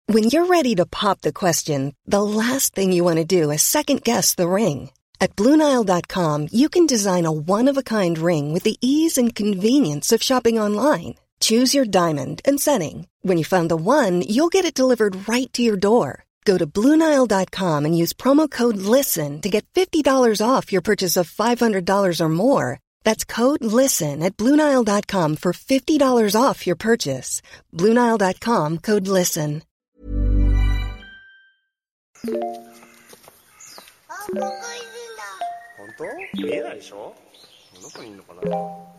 When you're ready to pop the question, the last thing you want to do is second-guess the ring. At BlueNile.com, you can design a one-of-a-kind ring with the ease and convenience of shopping online. Choose your diamond and setting. When you find the one, you'll get it delivered right to your door. Go to BlueNile.com and use promo code LISTEN to get $50 off your purchase of $500 or more. That's code LISTEN at BlueNile.com for $50 off your purchase. BlueNile.com, code LISTEN. 本当？見えないでしょ？どこにいるのかな？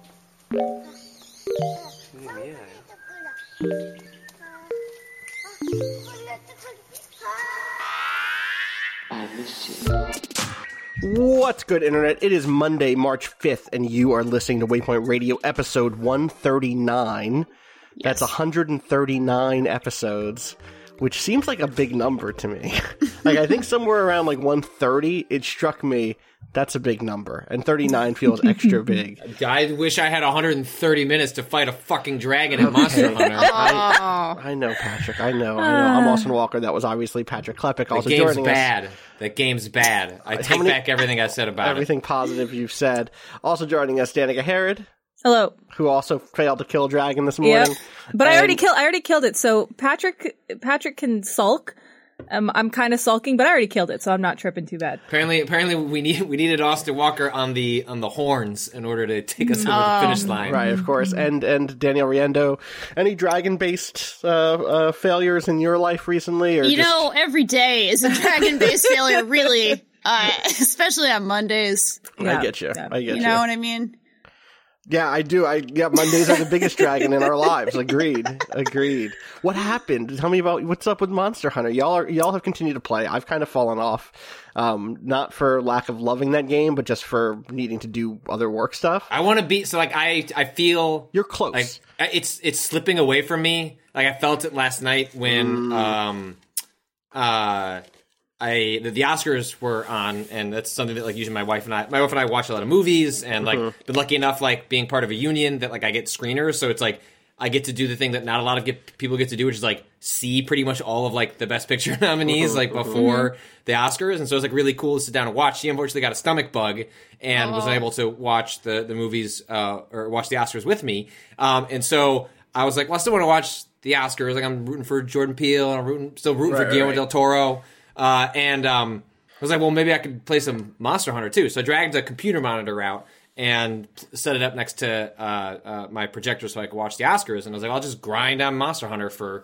見えないよ。What's good, Internet? It is Monday, March 5th, and you are listening to Waypoint Radio episode 139. Yes. That's 139 episodes, which seems like a big number to me. Like, I think somewhere around, 130, it struck me, that's a big number. And 39 feels extra big. I wish I had 130 minutes to fight a fucking dragon in Monster Hunter. I know, Patrick. I know. I'm Austin Walker. That was obviously Patrick Klepek also joining us. That game's bad. I take back everything I said about everything positive you've said. Also joining us, Danica Herod. Hello. Who also failed to kill a dragon this morning. Yep. But I already killed it. So Patrick can sulk. I'm kind of sulking, but I already killed it, so I'm not tripping too bad. Apparently, we needed Austin Walker on the horns in order to take us over the finish line. Right, of course. And Daniel Riendo, any dragon-based failures in your life recently? Or every day is a dragon-based failure, really. Especially on Mondays. I get you. I get you. You know what I mean? Yeah, I do. Mondays are the biggest dragon in our lives. Agreed. What happened? Tell me about what's up with Monster Hunter. Y'all have continued to play. I've kind of fallen off, not for lack of loving that game, but just for needing to do other work stuff. I want to be I feel you're close. Like it's slipping away from me. Like I felt it last night when the Oscars were on, and that's something that usually my wife and I watch a lot of movies, and been lucky enough being part of a union that I get screeners, so it's I get to do the thing that not a lot of people get to do, which is see pretty much all of the Best Picture nominees before the Oscars, and so it's really cool to sit down and watch. She unfortunately got a stomach bug and was unable to watch the movies or watch the Oscars with me, and so I was I still want to watch the Oscars. I'm rooting for Jordan Peele, and I'm still rooting for Guillermo del Toro. I was well, maybe I could play some Monster Hunter too. So I dragged a computer monitor out and set it up next to my projector so I could watch the Oscars. And I was I'll just grind on Monster Hunter for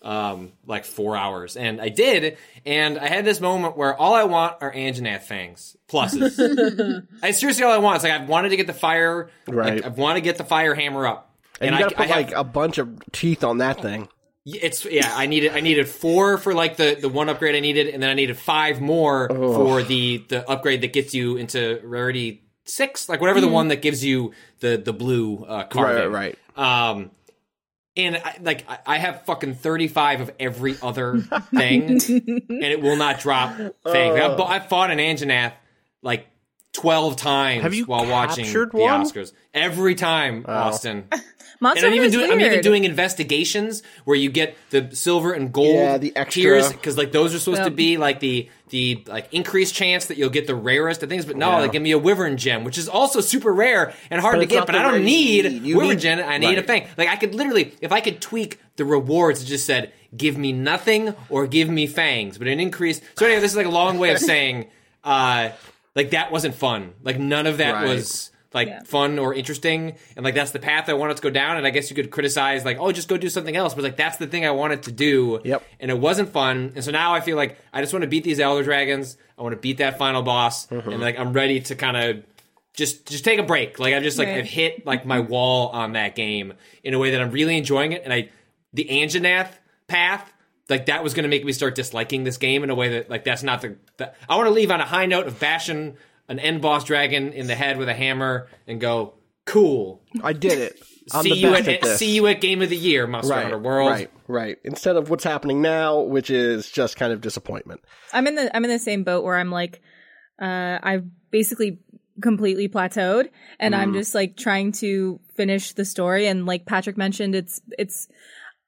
4 hours. And I did. And I had this moment where all I want are Anjanath fangs pluses. It's seriously all I want. It's I wanted to get the fire. Right. I want to get the fire hammer up. And you gotta put a bunch of teeth on that thing. I needed 4 for the one upgrade I needed, and then I needed 5 more for the upgrade that gets you into rarity 6, whatever the one that gives you the blue card. Right. And I have fucking 35 of every other thing, and it will not drop things. I fought an Anjanath 12 times while watching the Oscars. Every time, Austin. Monster and I'm even doing investigations where you get the silver and gold the extra tiers, because those are supposed to be the increased chance that you'll get the rarest of things. But no, they give me a Wyvern gem, which is also super rare and hard to get. But I don't need Wyvern gem. I need a fang. I could literally, if I could tweak the rewards, it just said give me nothing or give me fangs, but an increase. So anyway, this is a long way of saying that wasn't fun. None of that was fun or interesting, and that's the path I wanted to go down. And I guess you could criticize just go do something else, but that's the thing I wanted to do. Yep. And it wasn't fun, and so now I feel I just want to beat these Elder Dragons. I want to beat that final boss, and I'm ready to kind of just take a break. I've just I've hit my wall on that game in a way that I'm really enjoying it, and the Anjanath path. That was going to make me start disliking this game in a way that that's not I want to leave on a high note of bashing an end boss dragon in the head with a hammer and go, cool. I did it. See you at Game of the Year, Monster Hunter World. Right. Instead of what's happening now, which is just kind of disappointment. I'm in the same boat where I'm I've basically completely plateaued, and I'm just trying to finish the story. And Patrick mentioned, it's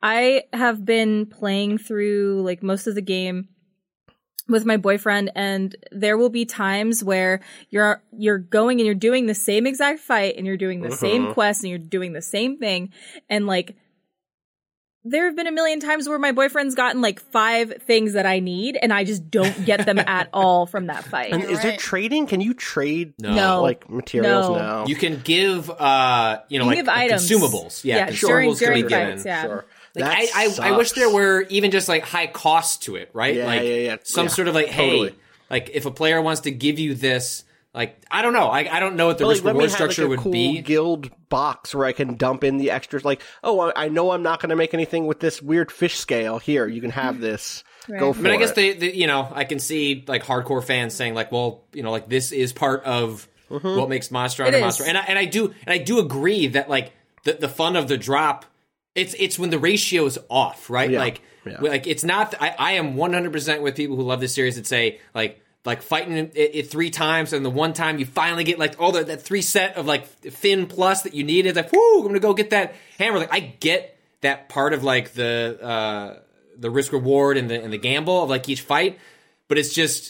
I have been playing through like most of the game with my boyfriend, and there will be times where you're going and you're doing the same exact fight and you're doing the same quest and you're doing the same thing, and like there have been a million times where my boyfriend's gotten like 5 things that I need and I just don't get them at all from that fight. And is there trading? Can you trade No. like materials No. now? You can give, You like give items. consumables. Yeah, during consumables can be given. fights, yeah. Sure. Like, That I wish sucks. there were even just like high costs to it, right? Yeah, like yeah. some Yeah. sort of like, Totally. hey, like if a player wants to give you this, like I don't know, I don't know what the But, risk let me reward have, structure like, a would cool be. guild box where I can dump in the extras. Like, oh, I know I'm not going to make anything with this weird fish scale. Here, you can have this. Go for But I guess it. they, I can see like hardcore fans saying like, well, like this is part of what makes Monster Hunter It Monster, is. and I do agree that like the fun of the drop, it's when the ratio's off, right? Yeah. Like it's not. I am 100% with people who love this series that say like fighting it 3 times and the one time you finally get like all that 3 set of like Finn plus that you need. It's like, whoo, I'm gonna go get that hammer. Like I get that part of like the risk reward and the gamble of like each fight, but it's just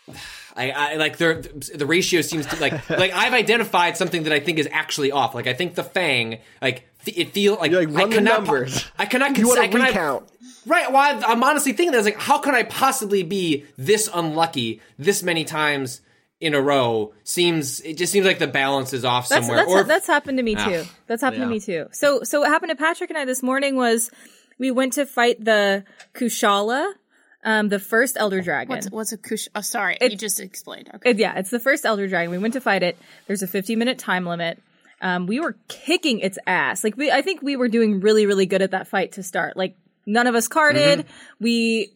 I like the ratio seems to like I've identified something that I think is actually off. Like I think the Fang, like it feels like, You're like, run I cannot the numbers. I cannot You want I to cannot- recount. Right. Well, I'm honestly thinking that. I was like, how can I possibly be this unlucky this many times in a row? It just seems like the balance is off somewhere. That's happened to me too. That's happened to me too. So what happened to Patrick and I this morning was we went to fight the Kushala, the first Elder Dragon. What's a kush? Oh, sorry, you just explained. Okay. It's the first Elder Dragon. We went to fight it. There's a 15-minute time limit. We were kicking its ass. Like I think we were doing really, really good at that fight to start. Like none of us carded. We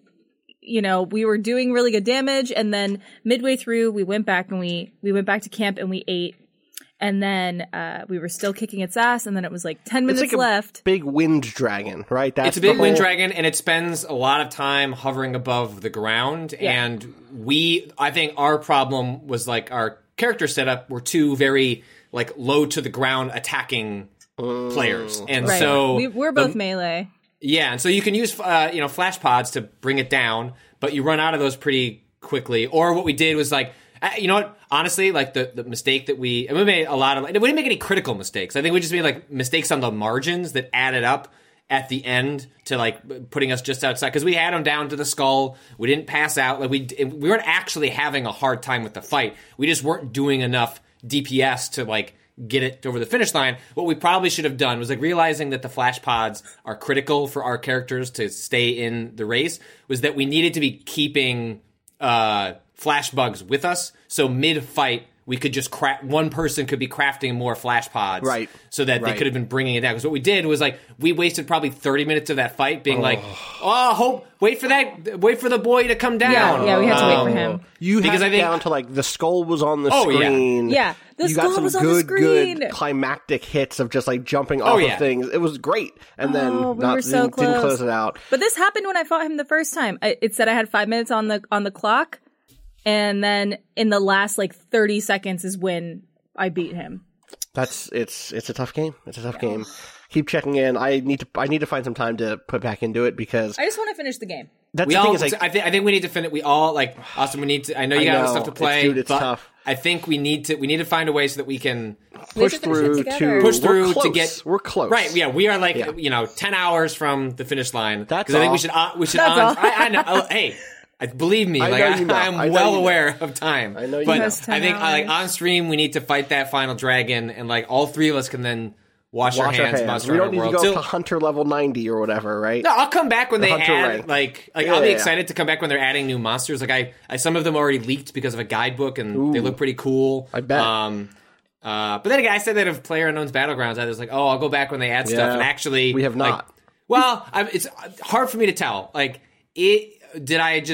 were doing really good damage. And then midway through, we went back and we went back to camp and we ate. And then we were still kicking its ass. And then it was like 10 minutes It's like left. a big wind dragon, right? it's a big wind dragon, and it spends a lot of time hovering above the ground. Yeah. And I think our problem was like our character setup were 2 very like low to the ground attacking players, and Right. so We're both melee. Yeah, and so you can use flash pods to bring it down, but you run out of those pretty quickly. Or what we did was like, you know what? Honestly, like the mistake that we made a lot of, we didn't make any critical mistakes. I think we just made like mistakes on the margins that added up at the end to like putting us just outside, because we had them down to the skull. We didn't pass out. Like we weren't actually having a hard time with the fight. We just weren't doing enough DPS to like get it over the finish line. What we probably should have done was like realizing that the flash pods are critical for our characters to stay in the race, was that we needed to be keeping flash bugs with us. So mid fight, we could just one person could be crafting more flash pods, right? So that they could have been bringing it down. Because what we did was like we wasted probably 30 minutes of that fight being wait for the boy to come down. Yeah, we had to wait for him. You had it down to like the skull was on the screen. Yeah, the you skull got some was on the screen. good climactic hits of just like jumping off of things. It was great, and then we were so didn't close it out. But this happened when I fought him the first time. It said I had 5 minutes on the clock. And then in the last like 30 seconds is when I beat him. It's a tough game. It's a tough game. Keep checking in. I need to find some time to put back into it because I just want to finish the game. That's we the all, thing is like, I think we need to finish. We all like Austin. We need to. I know you got stuff to play, it's but tough. I think we need to find a way so that we can push through to get. We're close, right? Yeah, we are like 10 hours from the finish line. That's I think we should. I know. Hey. Believe me, I'm well aware of time. I know you but know. I think like on stream we need to fight that final dragon, and like all 3 of us can then wash our hands. We don't need to go to Hunter level 90 or whatever, right? No, I'll come back when they add rank. I'll be excited to come back when they're adding new monsters. Like I some of them already leaked because of a guidebook, and they look pretty cool. I bet. But then again, I said that of PlayerUnknown's Battlegrounds, I was like, I'll go back when they add stuff, and actually we have not. It's hard for me to tell. Like did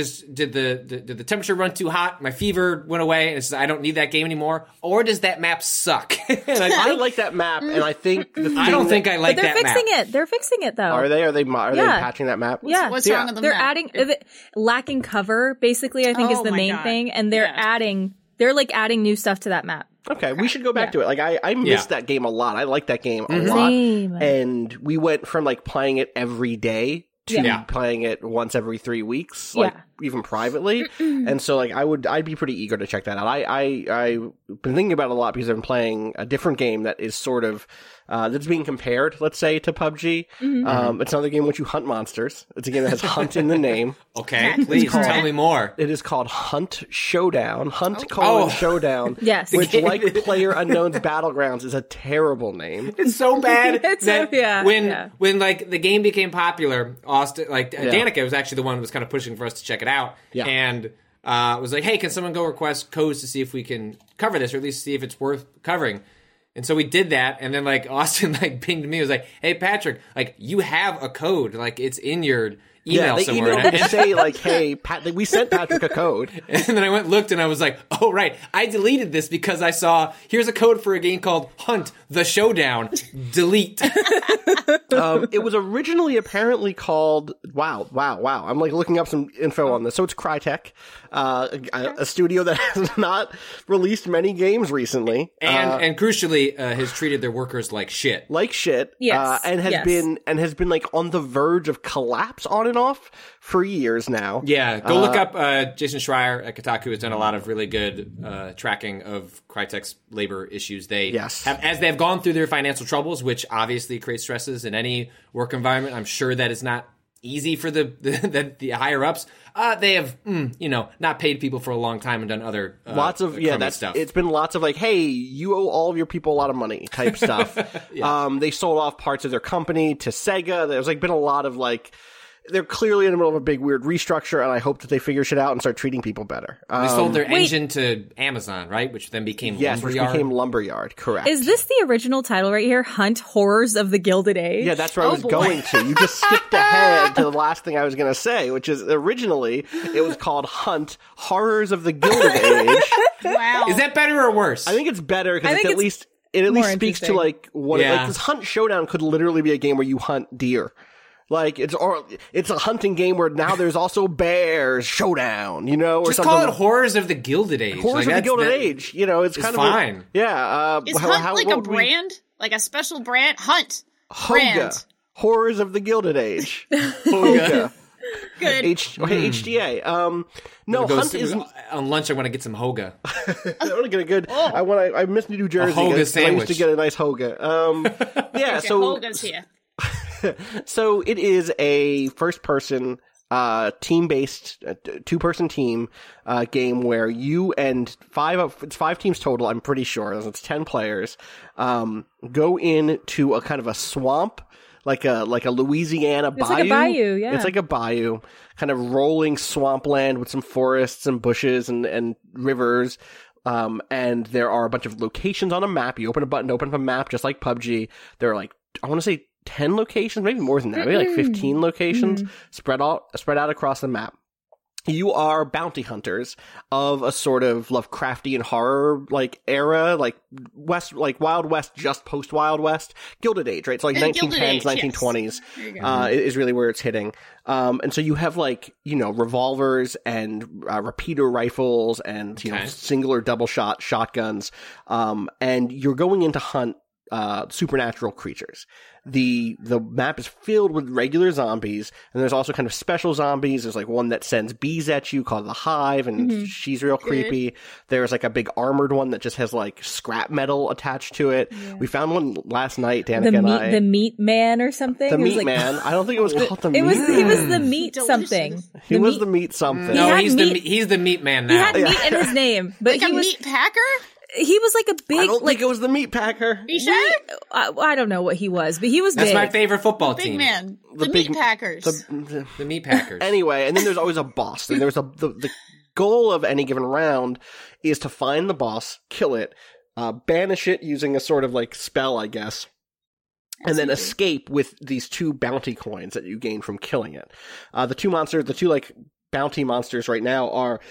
the temperature run too hot? My fever went away, and I don't need that game anymore. Or does that map suck? I like that map, and I think I don't think I like that map. They're fixing it. They're fixing it though. Are they? Are they patching that map? Yeah. What's wrong with the they're map? adding lacking cover. Basically, I think is the main thing, and they're adding they're like adding new stuff to that map. Okay, we should go back to it. Like, I missed that game a lot. I like that game a lot. Same. And we went from, like, playing it every day to playing it once every 3 weeks, like, even privately. And so, like, I'd be pretty eager to check that out. I've been thinking about it a lot because I've been playing a different game that is sort of, that's being compared, let's say, to PUBG. It's another game in which you hunt monsters. It's a game that has hunt in the name. Okay, please tell me more. It is called Hunt Showdown. Showdown. Yes. Which, like PlayerUnknown's Battlegrounds, is a terrible name. It's so bad It's when like the game became popular, Austin, like Danica was actually the one who was kind of pushing for us to check it out, and was like, "Hey, can someone go request codes to see if we can cover this, or at least see if it's worth covering?" And so we did that, and then like Austin like pinged me, was like, "Hey Patrick, like you have a code, like it's in your email somewhere." Emailed me to say like, "Hey, we sent Patrick a code." And then I went and looked, and I was like, "Oh right, I deleted this because I saw here's a code for a game called Hunt the Showdown. Delete." It was originally apparently called wow. I'm like looking up some info on this. So it's Crytek, a studio that has not released many games recently, and crucially has treated their workers like shit. Yes. And has been like on the verge of collapse on and off for years now. Yeah, go look up Jason Schreier at Kotaku has done a lot of really good tracking of Crytek's labor issues. They have, as they have gone through their financial troubles, which obviously creates stresses in any work environment. I'm sure that is not easy for the higher ups. They have not paid people for a long time and done other lots of stuff. It's been lots of like, hey, you owe all of your people a lot of money type stuff. They sold off parts of their company to Sega. There's like been a lot of like, they're clearly in the middle of a big weird restructure, and I hope that they figure shit out and start treating people better. They sold their engine to Amazon, right? Which then became Lumberyard. Which became Lumberyard, correct. Is this the original title right here? Hunt Horrors of the Gilded Age? Yeah, that's where I was going to. You just skipped ahead to the last thing I was going to say, which is originally it was called Hunt Horrors of the Gilded Age. Wow. Is that better or worse? I think it's better because it at least speaks to like what like this Hunt Showdown could literally be a game where you hunt deer. Like, it's a hunting game where now there's also bears showdown, or just something. Call it Horrors of the Gilded Age. Horrors of the Gilded Age. It's kind of fine. Is Hunt like a brand? Like a special brand? Hunt. Hoga. Brand. Horrors of the Gilded Age. Hoga. Good. HDA. No, Hunt is on lunch. I want to get some Hoga. I want to get a good. I miss New Jersey. A Hoga sandwich. I used to get a nice Hoga. So Hoga's here. So it is a first-person, team-based, two-person team game where you and it's 5 teams total. I'm pretty sure it's 10 players. Go into a kind of a swamp, like a Louisiana bayou. It's like a bayou, yeah. It's like a bayou, kind of rolling swampland with some forests and bushes and rivers. And there are a bunch of locations on a map. You open a button to open up a map, just like PUBG. There are like, I want to say 10 locations, maybe more than that, maybe like 15 locations spread out across the map. You are bounty hunters of a sort of Lovecraftian horror like era, like Wild West, just post Wild West, Gilded Age, right? So like 1910s, 1920s is really where it's hitting. And so you have like, revolvers and repeater rifles and single or double shot shotguns, and you're going in to hunt supernatural creatures. The map is filled with regular zombies, and there's also kind of special zombies. There's like one that sends bees at you called the Hive, and she's real creepy. There's like a big armored one that just has like scrap metal attached to it. Yeah. We found one last night, Danica and I. The Meat Man or something? The Meat Man. I don't think it was called the Meat Man. He was the Meat something. He was the Meat something. No, he's the Meat Man now. He had meat in his name. But like a meat packer? He was like a big. I don't think it was the Meat Packer. You sure? I don't know what he was, but he was That's big. my favorite football team. Big man. The Meat Packers. The Meat Packers. Anyway, and then there's always a boss. And there's the goal of any given round is to find the boss, kill it, banish it using a sort of like spell, I guess. And then escape with these 2 bounty coins that you gain from killing it. The two like bounty monsters right now are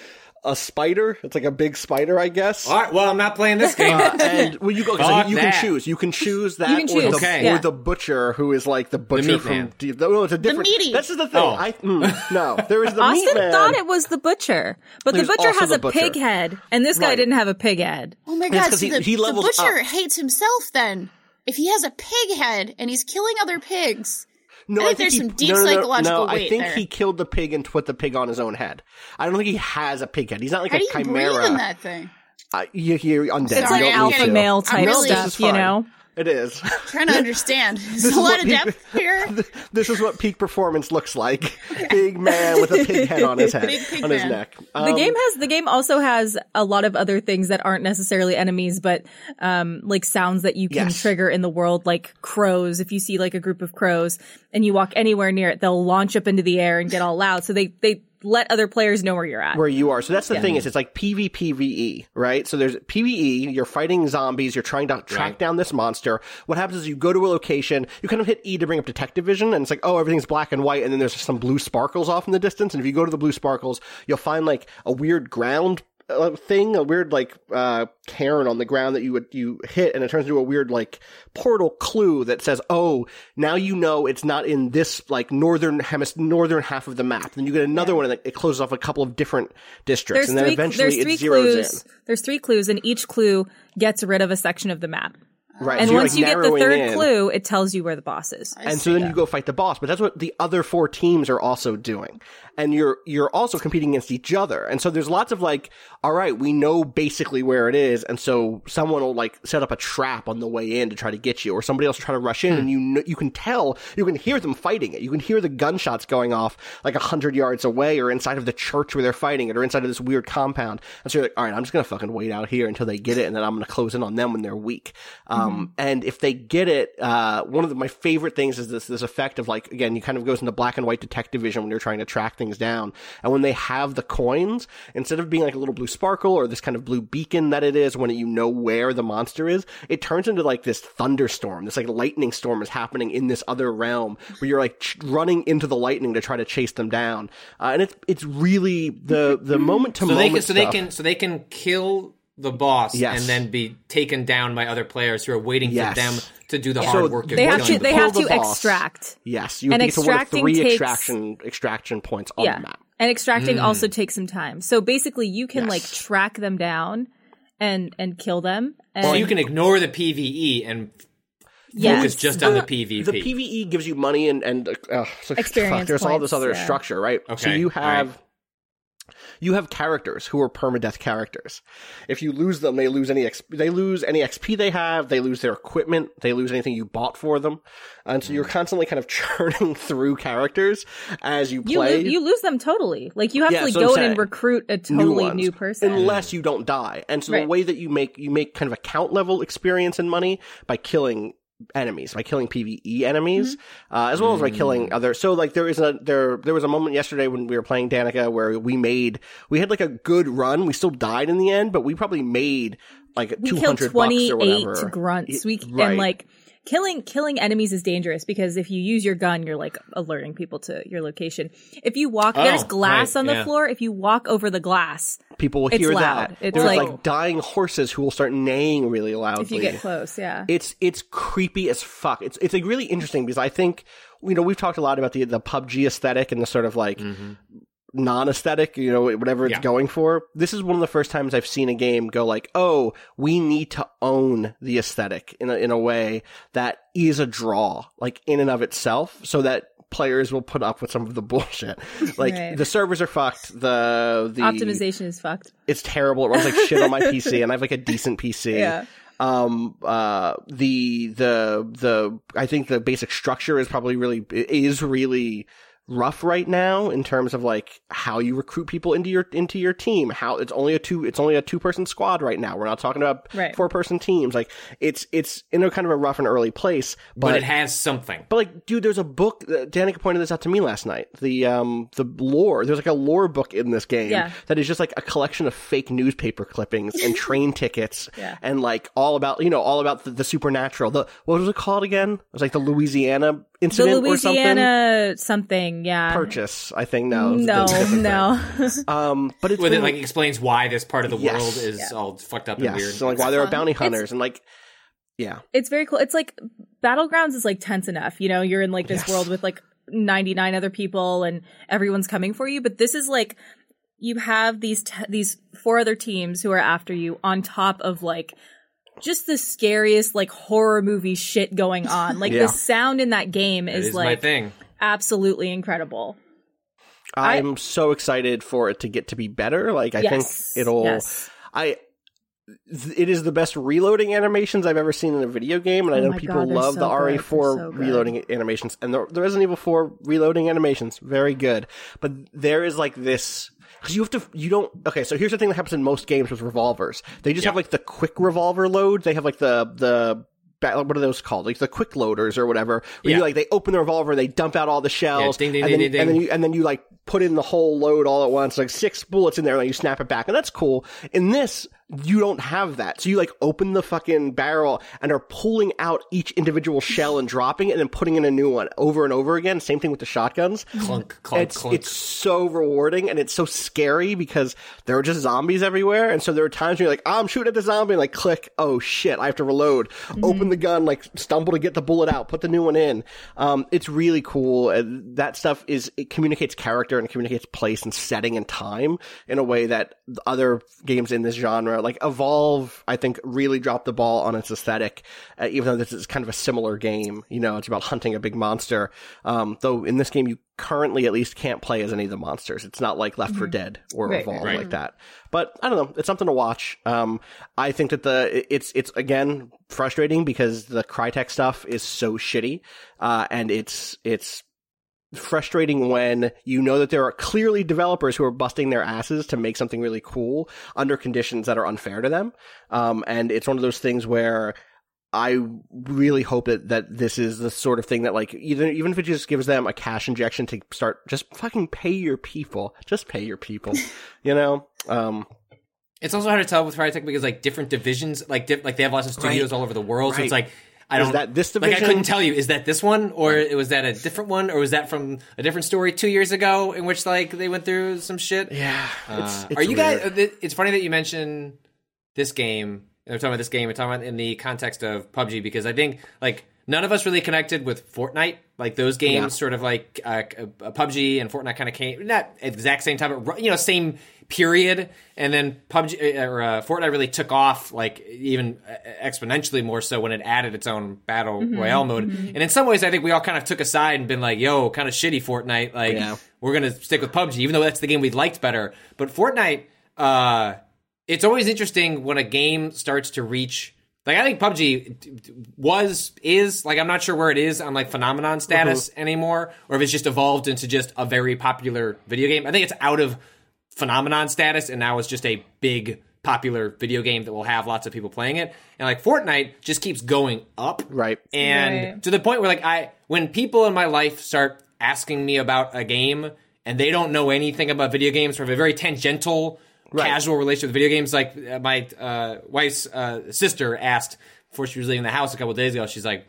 a spider. It's like a big spider, I guess. All right, well, I'm not playing this game. And well, you go. Fuck You that. can choose. You can choose that, You can choose. Okay. or the butcher, who is like the butcher meat from. man. No, it's a different. meaty. That's just the thing. Oh. No, there is the meat Austin man. thought it was the butcher, but There's the butcher also has the a butcher. pig head, and this guy Right. didn't have a pig head. Oh my It's god, 'cause so he the levels butcher up. hates himself then. If he has a pig head and he's killing other pigs. No, I think there's some deep no, psychological I weight think there. he killed the pig and put the pig on his own head. I don't think he has a pig head. He's not like How a do you chimera. breathe in that thing? You're undead. It's You like Sorry, don't I'm need alpha to. male type really- This is stuff, you fine. know? It is. Trying to understand. There's is a lot what of people- depth here. This is what peak performance looks like. Big man with a pig head on his head, Big pig on his man. neck. The game also has a lot of other things that aren't necessarily enemies, but like sounds that you can Yes. trigger in the world, like crows. If you see like a group of crows and you walk anywhere near it, they'll launch up into the air and get all loud. So they let other players know where you're at. Where you are. So that's the thing is it's like PvPvE, right? So there's PvE, you're fighting zombies, you're trying to track down this monster. What happens is you go to a location, you kind of hit E to bring up detective vision, and it's like, oh, everything's black and white, and then there's some blue sparkles off in the distance, and if you go to the blue sparkles, you'll find like a weird ground thing, a weird like cairn on the ground that you hit, and it turns into a weird like portal clue that says, oh, now you know it's not in this like northern half of the map. Then you get another one, and it closes off a couple of different districts, and then eventually it zeroes in. There's 3 clues, and each clue gets rid of a section of the map. Right, And so you're, once like, you get the narrowing third in. clue, it tells you where the boss is. And so then you go fight the boss, but that's what the other 4 teams are also doing. And you're also competing against each other. And so there's lots of like, all right, we know basically where it is, and so someone will like set up a trap on the way in to try to get you, or somebody else will try to rush in, and you can tell, you can hear them fighting it. You can hear the gunshots going off like 100 yards away, or inside of the church where they're fighting it, or inside of this weird compound. And so you're like, all right, I'm just gonna fucking wait out here until they get it, and then I'm gonna close in on them when they're weak. And if they get it, one of my favorite things is this effect of like, again, you kind of goes into black and white detective vision when you're trying to track things down. And when they have the coins, instead of being like a little blue sparkle or this kind of blue beacon that it is when you know where the monster is, it turns into like this thunderstorm. This like lightning storm is happening in this other realm where you're like running into the lightning to try to chase them down. And it's really the moment to moment stuff. So they can kill the boss Yes. and then be taken down by other players who are waiting Yes. for them to do the So hard work of They have killing to. They the have Pull to the boss. extract. Yes, you And get to one of extracting 3 takes- extraction points on the map. And extracting also takes some time. So basically, you can like track them down and kill them. And So you can ignore the PvE and Yes. focus just on the PvP. The PvE gives you money and so Experience there's all this points, other yeah. structure, right? So Okay, you all right. have characters who are permadeath characters. If you lose them, they lose any XP they have. They lose their equipment. They lose anything you bought for them, and so you're constantly kind of churning through characters as you play. You lose them totally. Like you have Yeah, to like, that's what I'm go in saying. and recruit a totally ones, new person. unless you don't die. And so the Right. way that you make kind of account level experience and money by killing enemies, by killing PvE enemies, as well as by killing other. So like there was a moment yesterday when we were playing Danica where we had like a good run. We still died in the end, but we probably made like We killed $200 or 28 whatever. grunts. Right. And like killing enemies is dangerous because if you use your gun, you're like alerting people to your location. If you walk, there's glass right, on the yeah. floor. If you walk over the glass, People will It's hear loud. that. It's There's like- like dying horses who will start neighing really loudly. if you get close, yeah. It's creepy as fuck. It's like really interesting because I think, we've talked a lot about the PUBG aesthetic and the sort of like non-aesthetic, whatever it's Yeah. going for. This is one of the first times I've seen a game go like, oh, we need to own the aesthetic in a way that is a draw, like in and of itself, so that players will put up with some of the bullshit. Like Right. the servers are fucked. The Optimization is fucked. it's terrible. It runs like shit on my PC, and I have like a decent PC. Yeah. I think the basic structure is probably really rough right now in terms of like how you recruit people into your team. How it's only a 2-person squad right now. We're not talking about Right. 4-person teams. Like it's in a kind of a rough and early place, but it has something. but like, dude, there's a book. Danica pointed this out to me last night. The lore. There's like a lore book in this game Yeah. that is just like a collection of fake newspaper clippings and train tickets, and like all about the supernatural. What was it called again? It was like the Louisiana incident the or something. Louisiana something, yeah. Purchase, I think. No. No. But it's Well, been, it like explains why this part of the Yes. world is all fucked up and weird. so like why there are fun. bounty hunters and like, yeah. It's very cool. It's like Battlegrounds is like tense enough, you know, you're in like this world with like 99 other people and everyone's coming for you, but this is like you have these 4 other teams who are after you on top of like just the scariest like horror movie shit going on. Like the sound in that game That is is like my thing. absolutely incredible. I'm so excited for it to get to be better. Like I think it'll it is the best reloading animations I've ever seen in a video game, and I know my people God, they're love so the good. RE4 They're so good. reloading animations, and the Resident Evil 4 reloading animations, very good. But there is like this, because okay, so here's the thing that happens in most games with revolvers. They just have like the quick revolver load. They have like the what are those called? Like the quick loaders or whatever. Where you like, they open the revolver, they dump out all the shells, ding, ding, ding, ding. and then you like put in the whole load all at once, like 6 bullets in there, and then you snap it back, and that's cool. In this, you don't have that. So you like open the fucking barrel and are pulling out each individual shell and dropping it and then putting in a new one over and over again. Same thing with the shotguns. Clunk, clunk, clunk. It's so rewarding, and it's so scary because there are just zombies everywhere. And so there are times where you're like, I'm shooting at the zombie, and like click, oh shit, I have to reload. Open the gun, like stumble to get the bullet out, put the new one in. It's really cool. That stuff it communicates character and communicates place and setting and time in a way that other games in this genre, like Evolve, I think really dropped the ball on its aesthetic, even though this is kind of a similar game. You know, it's about hunting a big monster. Though in this game, you currently at least can't play as any of the monsters. It's not like Left 4 Dead or Evolve like that. But I don't know. It's something to watch. I think that it's again frustrating because the Crytek stuff is so shitty, and it's frustrating when you know that there are clearly developers who are busting their asses to make something really cool under conditions that are unfair to them. And it's one of those things where I really hope that this is the sort of thing that, like, even if it just gives them a cash injection to start, just fucking pay your people. Just pay your people, you know? It's also hard to tell with Crytek because, like, different divisions, like they have lots of studios all over the world, so it's like, Is that this division? Like, I couldn't tell you, is that this one, or was that a different one, or was that from a different story 2 years ago in which, like, they went through some shit? Yeah. Are you guys, it's funny that you mention this game, and we're talking about this game, we're talking about in the context of PUBG, because I think, like, none of us really connected with Fortnite. Like, those games sort of like PUBG and Fortnite kind of came, not at the exact same time, but, you know, same period. And then PUBG or Fortnite really took off, like, even exponentially more so when it added its own battle royale mode. And in some ways, I think we all kind of took a side and been like, yo, kind of shitty Fortnite. Like, we're going to stick with PUBG, even though that's the game we liked better. But Fortnite, it's always interesting when a game starts to reach, like, I think PUBG is, like, I'm not sure where it is on, like, phenomenon status anymore, or if it's just evolved into just a very popular video game. I think it's out of phenomenon status, and now it's just a big, popular video game that will have lots of people playing it. And, like, Fortnite just keeps going up. Right. And to the point where, like, when people in my life start asking me about a game, and they don't know anything about video games, or have a very tangential casual relationship with video games. Like, my wife's sister asked before she was leaving the house a couple of days ago. She's like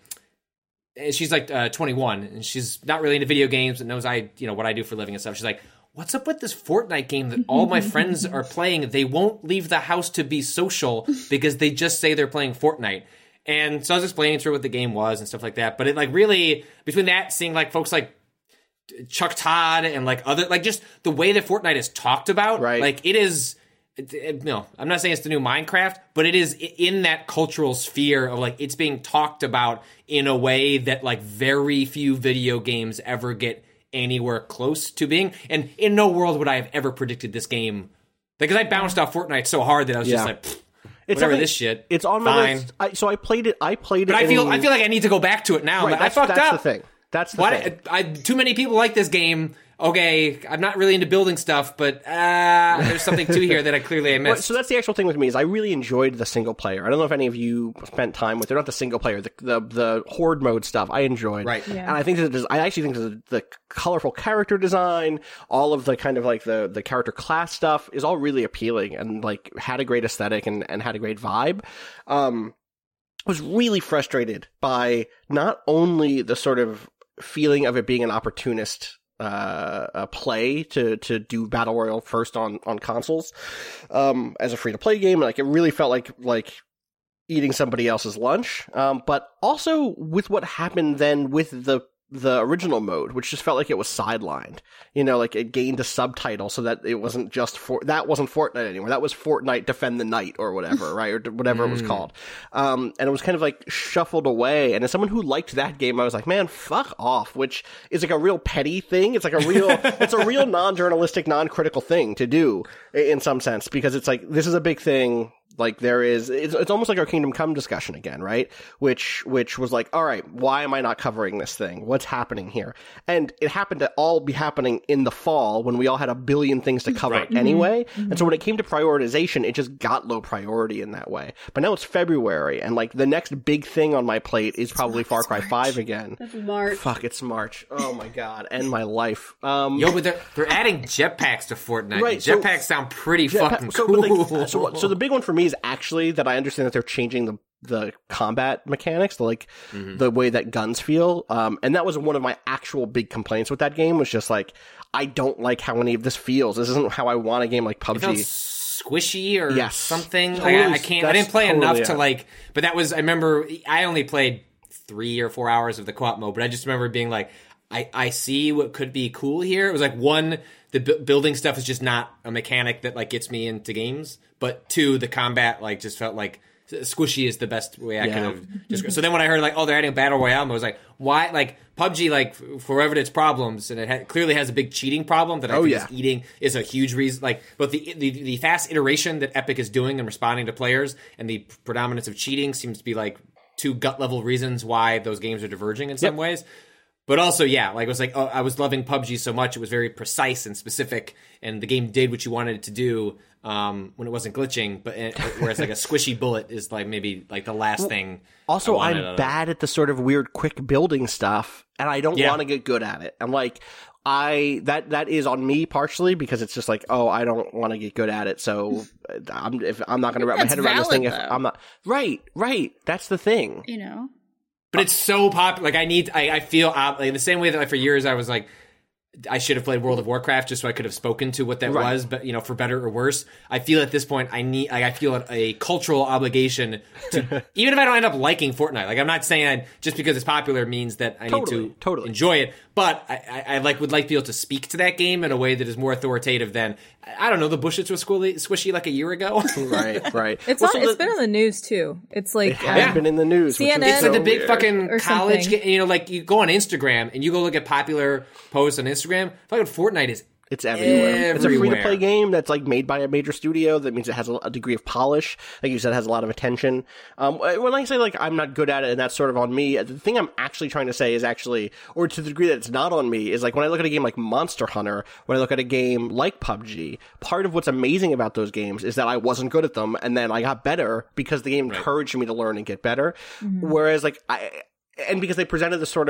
21, and she's not really into video games and knows what I do for a living and stuff. She's like, what's up with this Fortnite game that all my friends are playing? They won't leave the house to be social because they just say they're playing Fortnite. And so I was explaining to her what the game was and stuff like that. But it, like, really, between that, seeing, like, folks like Chuck Todd and, like, other, like, just the way that Fortnite is talked about, like, it is, no, I'm not saying it's the new Minecraft, but it is in that cultural sphere of, like, it's being talked about in a way that, like, very few video games ever get anywhere close to being. And in no world would I have ever predicted this game, because I bounced off Fortnite so hard that I was just like, whatever, this shit. It's on my list. So I played it. But I feel like I need to go back to it now. Right, I fucked up. That's the thing. That's the thing. Too many people like this game. Okay, I'm not really into building stuff, but there's something to here that I clearly missed. So that's the actual thing with me, is I really enjoyed the single player. I don't know if any of you spent time with it. Not the single player, the horde mode stuff. I enjoyed, right? And I think I actually think the colorful character design, all of the kind of like the character class stuff, is all really appealing and, like, had a great aesthetic and had a great vibe. Was really frustrated by not only the sort of feeling of it being an opportunist play to do Battle Royale first on consoles as a free-to-play game. Like, it really felt like eating somebody else's lunch. But also with what happened then with the original mode, which just felt like it was sidelined. You know, like it gained a subtitle so that it wasn't just that wasn't Fortnite anymore. That was Fortnite Defend the Night or whatever, right? Or whatever it was called. And it was kind of like shuffled away. And as someone who liked that game, I was like, man, fuck off, which is like a real petty thing. It's like it's a real non-journalistic, non-critical thing to do in some sense, because it's like, this is a big thing. Like it's almost like our Kingdom Come discussion again, right? Which was like, all right, why am I not covering this thing? What's happening here? And it happened to all be happening in the fall when we all had a billion things to cover anyway. Mm-hmm. And so when it came to prioritization, it just got low priority in that way. But now it's February, and like the next big thing on my plate is probably Far Cry 5 again. That's March. Fuck, it's March. Oh my god, end my life. Yo, but they're adding jetpacks to Fortnite. Right, jetpacks sound pretty fucking cool. So the big one for me is actually that I understand that they're changing the combat mechanics, the way that guns feel. And that was one of my actual big complaints with that game, was just like, I don't like how any of this feels. This isn't how I want a game like PUBG. It felt squishy or something. Totally, I didn't play enough to like, but that was, I remember I only played 3 or 4 hours of the co-op mode, but I just remember being like, I see what could be cool here. It was like, one, the building stuff is just not a mechanic that like gets me into games, but two, the combat like just felt like squishy is the best way I could have described. So then when I heard like, oh, they're adding Battle Royale, I was like, why? Like PUBG, like for whatever its problems, and it clearly has a big cheating problem that I think is a huge reason. Like both the fast iteration that Epic is doing and responding to players, and the predominance of cheating seems to be like two gut level reasons why those games are diverging in some ways. But also, like it was like, I was loving PUBG so much. It was very precise and specific, and the game did what you wanted it to do when it wasn't glitching. But whereas like a squishy bullet is like maybe like the last thing. Also, I'm bad at the sort of weird quick building stuff, and I don't want to get good at it. I'm like, that is on me partially, because it's just like, oh, I don't want to get good at it, so I'm not going to wrap my head around this thing. If I'm not right, that's the thing, you know. But it's so popular. Like I feel like the same way that like for years I was like, I should have played World of Warcraft just so I could have spoken to what that was, but you know, for better or worse, I feel at this point I feel a cultural obligation to, even if I don't end up liking Fortnite. Like I'm not saying just because it's popular means that I need to enjoy it, but I would like to be able to speak to that game in a way that is more authoritative than, I don't know, the Bushes was squishy like a year ago. Right. It's been on the news too. It's like it has been in the news. CNN, it's like the big fucking or college something. you know, like you go on Instagram and you go look at popular posts on Instagram. Fucking Fortnite is It's everywhere. It's a free-to-play game that's like made by a major studio. That means it has a degree of polish. Like you said, it has a lot of attention. When I say like I'm not good at it and that's sort of on me, the thing I'm actually trying to say is actually, or to the degree that it's not on me, is like when I look at a game like Monster Hunter, when I look at a game like PUBG, part of what's amazing about those games is that I wasn't good at them, and then I got better because the game encouraged me to learn and get better. Mm-hmm. Whereas like and because they presented a sort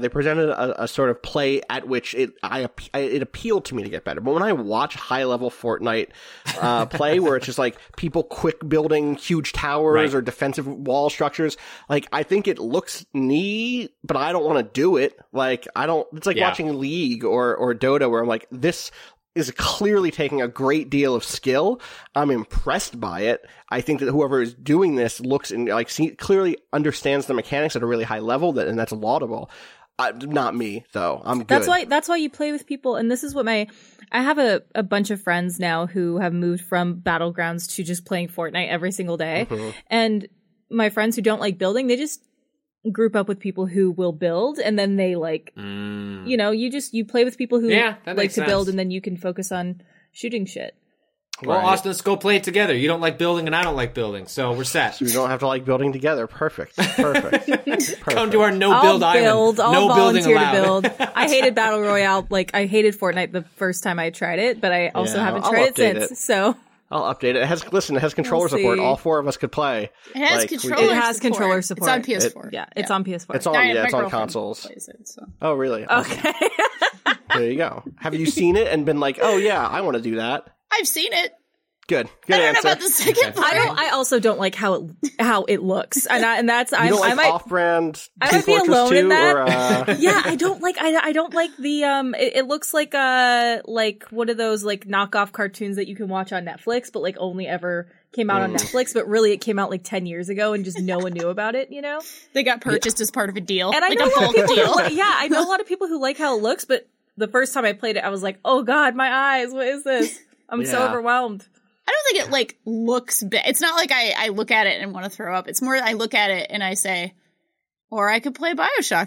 of play at which it appealed to me to get better. But when I watch high level Fortnite play, where it's just like people quick building huge towers or defensive wall structures, like I think it looks neat, but I don't want to do it. Like I don't. It's like watching League or Dota, where I'm like, this is clearly taking a great deal of skill. I'm impressed by it. I think that whoever is doing this looks and clearly understands the mechanics at a really high level, and that's laudable. Not me though. I'm good. That's why you play with people. And this is what I have a bunch of friends now who have moved from Battlegrounds to just playing Fortnite every single day. Mm-hmm. And my friends who don't like building, they just group up with people who will build, and then they you know, you play with people who like to build, and then you can focus on shooting shit. Well, Austin, let's go play it together. You don't like building and I don't like building, so we're set. So we don't have to like building together. Perfect. Come to our no-build island. I'll volunteer to build. I hated Battle Royale. Like, I hated Fortnite the first time I tried it, but I also haven't tried it since, so... I'll update it. It has controller support. All four of us could play. It has controller support. It's on PS4. It's on PS4. It's on consoles. Plays it, so. Oh, really? Okay. There you go. Have you seen it and been like, oh yeah, I want to do that? I've seen it. Good I don't know answer. about the second part. I also don't like how it looks, and that's You I don't like might off-brand I Team might be Fortress alone 2 in that. or yeah, I don't like the it looks like one of those like knockoff cartoons that you can watch on Netflix, but like only ever came out on Netflix, but really it came out like 10 years ago and just no one knew about it, you know? They got purchased as part of a deal. And I like know a a lot of bulk people deal. I know a lot of people who like how it looks, but the first time I played it, I was like, oh god, my eyes, what is this? I'm so Yeah. overwhelmed. I don't think it like looks bad. It's not like I look at it and want to throw up. It's more I look at it and I say, or I could play BioShock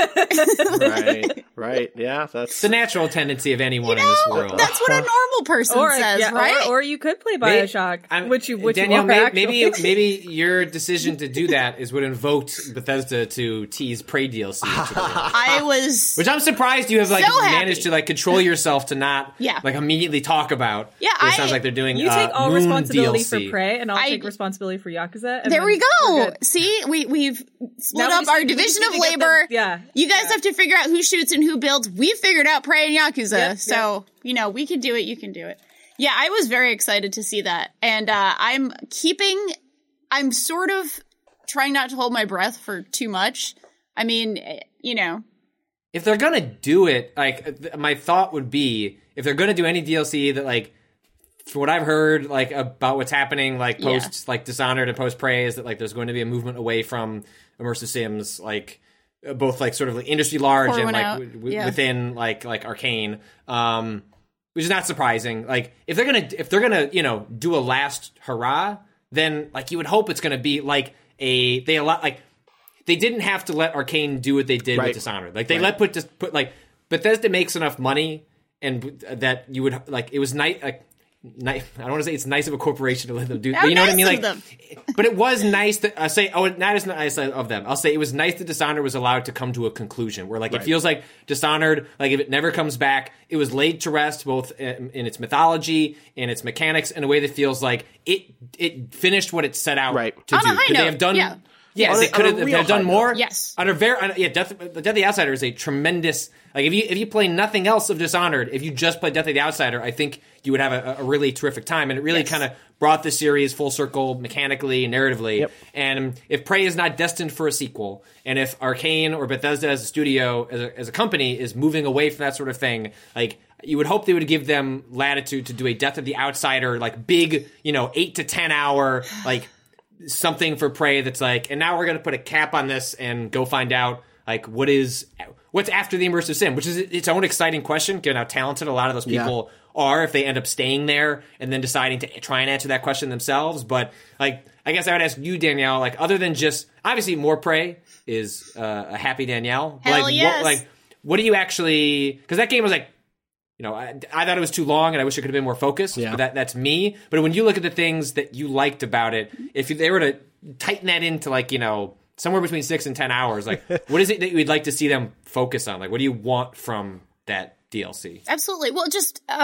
again. right. Yeah, that's It's the natural tendency of anyone in this world. That's what a normal person says, right? Or you could play BioShock, which you Danielle, won't actually. maybe your decision to do that is what invoked Bethesda to tease Prey DLC. I was Which I'm surprised you have like So happy. managed to like control yourself to not Yeah. like immediately talk about. Yeah, it sounds like they're doing. You take all Moon responsibility DLC. for Prey, and I'll I- take responsibility for Yakuza. And there then we we're go. good. See, we've split Now up we our just- we division just of need to get labor. them- yeah. You guys have to figure out who shoots and who builds. We've figured out Prey and Yakuza. Yep, So, we can do it. You can do it. Yeah, I was very excited to see that. And I'm sort of trying not to hold my breath for too much. I mean, If they're gonna do it, like my thought would be, if they're gonna do any DLC that like, from what I've heard, like about what's happening, like post like Dishonored and post Prey, is that like there's going to be a movement away from immersive sims, like both like sort of like industry large Pour and one like out. Yeah. within like Arcane, which is not surprising. Like if they're gonna do a last hurrah, then like you would hope it's gonna be like they didn't have to let Arcane do what they did with Dishonored. Like they put Bethesda makes enough money and that you would like it was nice. I don't want to say it's nice of a corporation to let them do, but you know what I mean. nice Like, of them. but it was nice that not as nice of them. I'll say it was nice that Dishonored was allowed to come to a conclusion where like it feels like Dishonored, like if it never comes back, it was laid to rest both in its mythology and its mechanics in a way that feels like it finished what it set out to On do. a high Could they note, have done? yeah. Yes, On they a could have real done high more. note. Yes. Death of the Outsider is a tremendous. Like if you play nothing else of Dishonored, if you just play Death of the Outsider, I think you would have a really terrific time, and it really kind of brought the series full circle mechanically and narratively. Yep. And if Prey is not destined for a sequel, and if Arcane or Bethesda as a studio, as a company, is moving away from that sort of thing, like you would hope they would give them latitude to do a Death of the Outsider, like big, 8 to 10 hour, like something for Prey that's like, and now we're going to put a cap on this and go find out like what's after the immersive sim, which is its own exciting question, given how talented a lot of those people are if they end up staying there and then deciding to try and answer that question themselves. But like, I guess I would ask you, Danielle, like other than just obviously more Prey is a happy Danielle. Hell like, yes. what do you actually, because that game was like, I thought it was too long and I wish it could have been more focused. Yeah. But that's me. But when you look at the things that you liked about it, if they were to tighten that into like, somewhere between 6 and 10 hours, like what is it that you'd like to see them focus on? Like, what do you want from that DLC? Absolutely. Well, just, there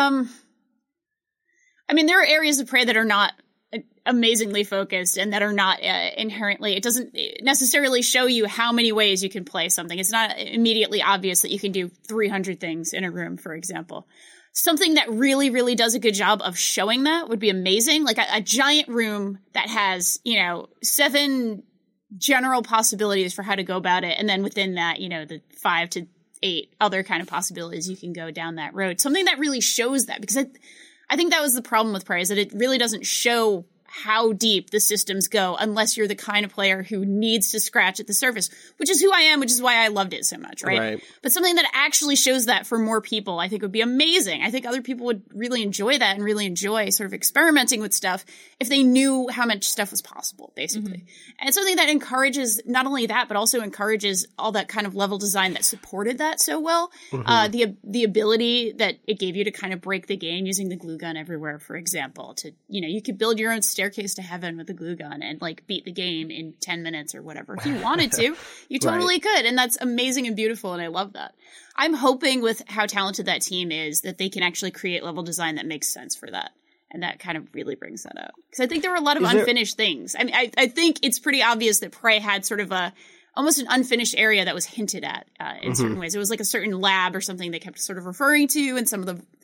are areas of Prey that are not amazingly focused and that are not inherently, it doesn't necessarily show you how many ways you can play something. It's not immediately obvious that you can do 300 things in a room, for example. Something that really, really does a good job of showing that would be amazing. Like a giant room that has, 7 general possibilities for how to go about it. And then within that, the 5 to 8 other kind of possibilities you can go down that road. Something that really shows that, because I think that was the problem with Prey, is that it really doesn't show how deep the systems go unless you're the kind of player who needs to scratch at the surface, which is who I am, which is why I loved it so much, right? But something that actually shows that for more people, I think would be amazing. I think other people would really enjoy that and really enjoy sort of experimenting with stuff if they knew how much stuff was possible, basically. Mm-hmm. And it's something that encourages not only that, but also encourages all that kind of level design that supported that so well. Mm-hmm. The ability that it gave you to kind of break the game using the glue gun everywhere, for example, to, you could build your own staircase to heaven with a glue gun and like beat the game in 10 minutes or whatever. If you wanted to, you totally could. And that's amazing and beautiful. And I love that. I'm hoping with how talented that team is that they can actually create level design that makes sense for that. And that kind of really brings that out. Because I think there were a lot of unfinished things. I mean, I think it's pretty obvious that Prey had sort of almost an unfinished area that was hinted at in certain ways. It was like a certain lab or something they kept sort of referring to, and some of the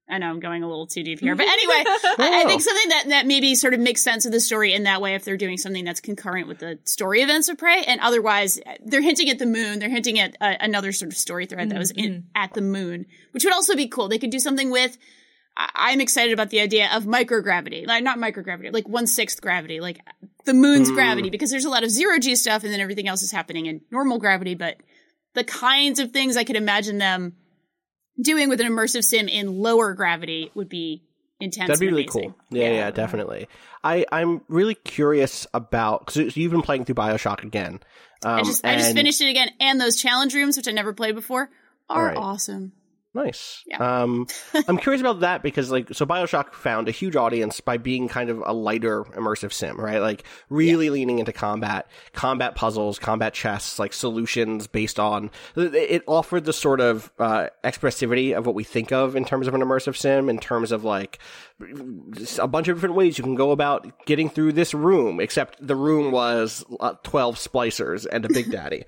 I know I'm going a little too deep here, but anyway, I think something that maybe sort of makes sense of the story in that way if they're doing something that's concurrent with the story events of Prey, and otherwise they're hinting at the moon, they're hinting at another sort of story thread that was at the moon, which would also be cool. They could do something with, I'm excited about the idea of microgravity, like not microgravity, like 1/6 gravity, like the moon's gravity, because there's a lot of zero-G stuff and then everything else is happening in normal gravity, but the kinds of things I could imagine them doing with an immersive sim in lower gravity would be intense. That'd be really amazing. cool. Yeah, definitely. I'm really curious about, because you've been playing through BioShock again. I just finished it again, and those challenge rooms, which I never played before, are awesome. Nice. Yeah. I'm curious about that because, like, so BioShock found a huge audience by being kind of a lighter immersive sim, right? Like, really leaning into combat puzzles, combat chess, like solutions based on, it offered the sort of expressivity of what we think of in terms of an immersive sim, in terms of, like, a bunch of different ways you can go about getting through this room, except the room was 12 splicers and a Big Daddy.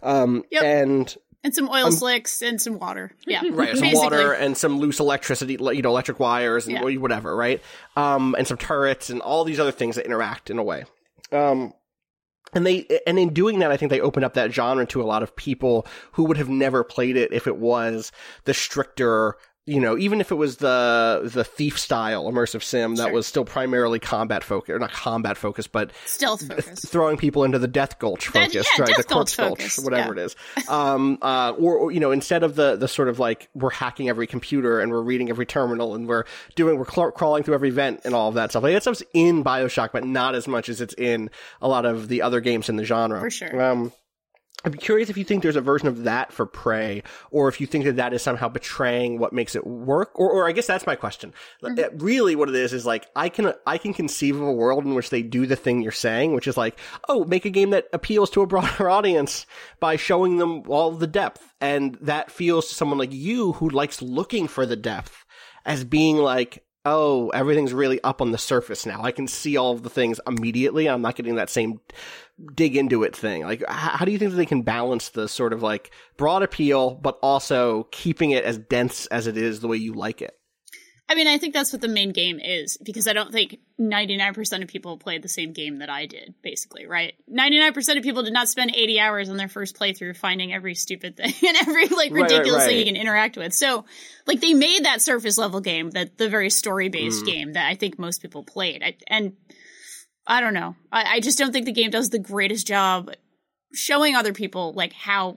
And some oil slicks and some water. Yeah. Right. Some water and some loose electricity, electric wires and whatever, right? And some turrets and all these other things that interact in a way. And in doing that, I think they opened up that genre to a lot of people who would have never played it if it was the stricter, even if it was the Thief style immersive sim that was still primarily combat focused, or not combat focused, but stealth focused, throwing people into the Death Gulch focus, right? Death the Corpse Gulch, whatever it is. Or instead of the sort of like, we're hacking every computer and we're reading every terminal and we're crawling through every vent and all of that stuff. Like, that stuff's in BioShock, but not as much as it's in a lot of the other games in the genre. For sure. I'm curious if you think there's a version of that for Prey, or if you think that is somehow betraying what makes it work, or I guess that's my question. Really what it is like, I can conceive of a world in which they do the thing you're saying, which is like, make a game that appeals to a broader audience by showing them all the depth, and that feels to someone like you who likes looking for the depth as being like, everything's really up on the surface now. I can see all of the things immediately. I'm not getting that same dig into it thing. Like, how do you think that they can balance the sort of like broad appeal, but also keeping it as dense as it is the way you like it? I mean, I think that's what the main game is, because I don't think 99% of people played the same game that I did, basically, right? 99% of people did not spend 80 hours on their first playthrough finding every stupid thing and every, like, ridiculous thing you can interact with. So, like, they made that surface level game, that the very story-based game that I think most people played. And I don't know. I just don't think the game does the greatest job showing other people, like, how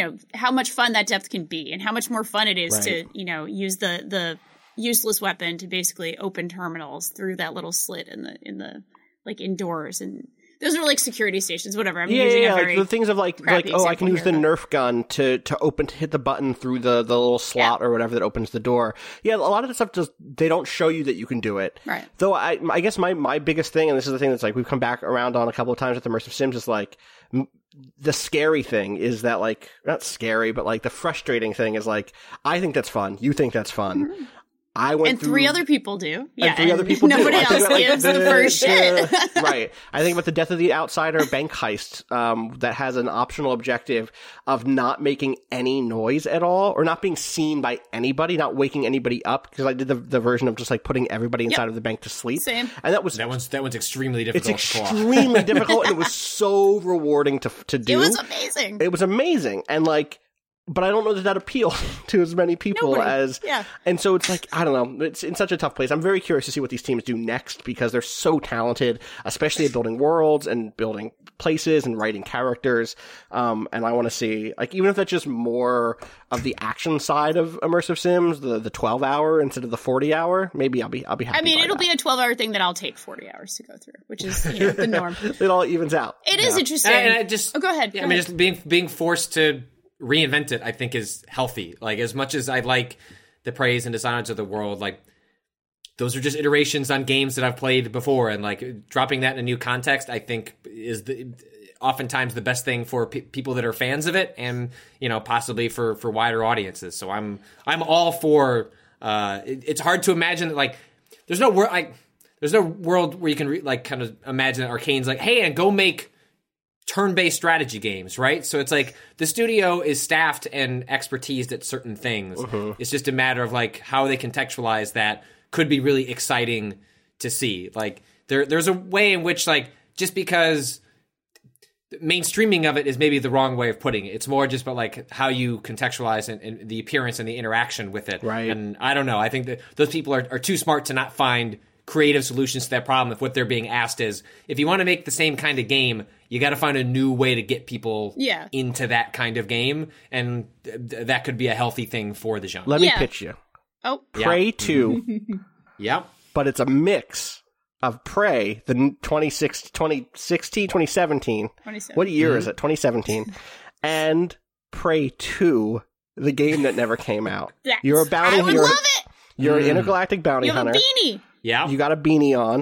much fun that depth can be, and how much more fun it is to, use the useless weapon to basically open terminals through that little slit in the like indoors, and those are like security stations, whatever. I'm using a very the things of like I can use the Nerf gun to hit the button through the little slot or whatever that opens the door. Yeah, a lot of the stuff they don't show you that you can do it. Right. Though I guess my biggest thing, and this is the thing that's like we've come back around on a couple of times with immersive sims, is like the scary thing is that, like, not scary, but like the frustrating thing is like, I think that's fun, you think that's fun. Mm-hmm. Three other people do. Yeah, and 3 other people nobody do. else gives the first shit. Right. I think about the Death of the Outsider bank heist that has an optional objective of not making any noise at all, or not being seen by anybody, not waking anybody up, because I did the version of just like putting everybody inside of the bank to sleep. Same. And that one's extremely difficult. It's extremely difficult, and it was so rewarding to do. It was amazing. It was amazing. And like, but I don't know that appealed to as many people as... Yeah. And so it's like, I don't know, it's in such a tough place. I'm very curious to see what these teams do next, because they're so talented, especially at building worlds and building places and writing characters. And I want to see, like, even if that's just more of the action side of immersive sims, the 12-hour instead of the 40-hour, maybe I'll be happy. I mean, it'll be a 12-hour thing that I'll take 40 hours to go through, which is the norm. It all evens out. It is interesting. And I just... go ahead. I mean, just being forced to reinvent it, I think, is healthy. Like, as much as I like the Preys and Dishonored of the world, like, those are just iterations on games that I've played before, and like dropping that in a new context, I think, is oftentimes the best thing for people that are fans of it, and possibly for wider audiences. So I'm all for. It's hard to imagine that, like, there's no world where you can kind of imagine that Arcane's like, hey, and go make turn-based strategy games, right? So it's like the studio is staffed and expertised at certain things. It's just a matter of like how they contextualize that could be really exciting to see. Like there's a way in which like just because mainstreaming of it is maybe the wrong way of putting it. It's more just about like how you contextualize and the appearance and the interaction with it. Right. And I don't know. I think that those people are too smart to not find creative solutions to that problem if what they're being asked is, if you want to make the same kind of game, you got to find a new way to get people into that kind of game, and that could be a healthy thing for the genre. Let me pitch you. Oh. Prey 2. Yep. But it's a mix of Prey, the 2016, 2017. What year is it? 2017. And Prey 2, the game that never came out. You're a bounty hunter. I would love it! You're an intergalactic bounty hunter. You have a beanie! Yeah. You got a beanie on.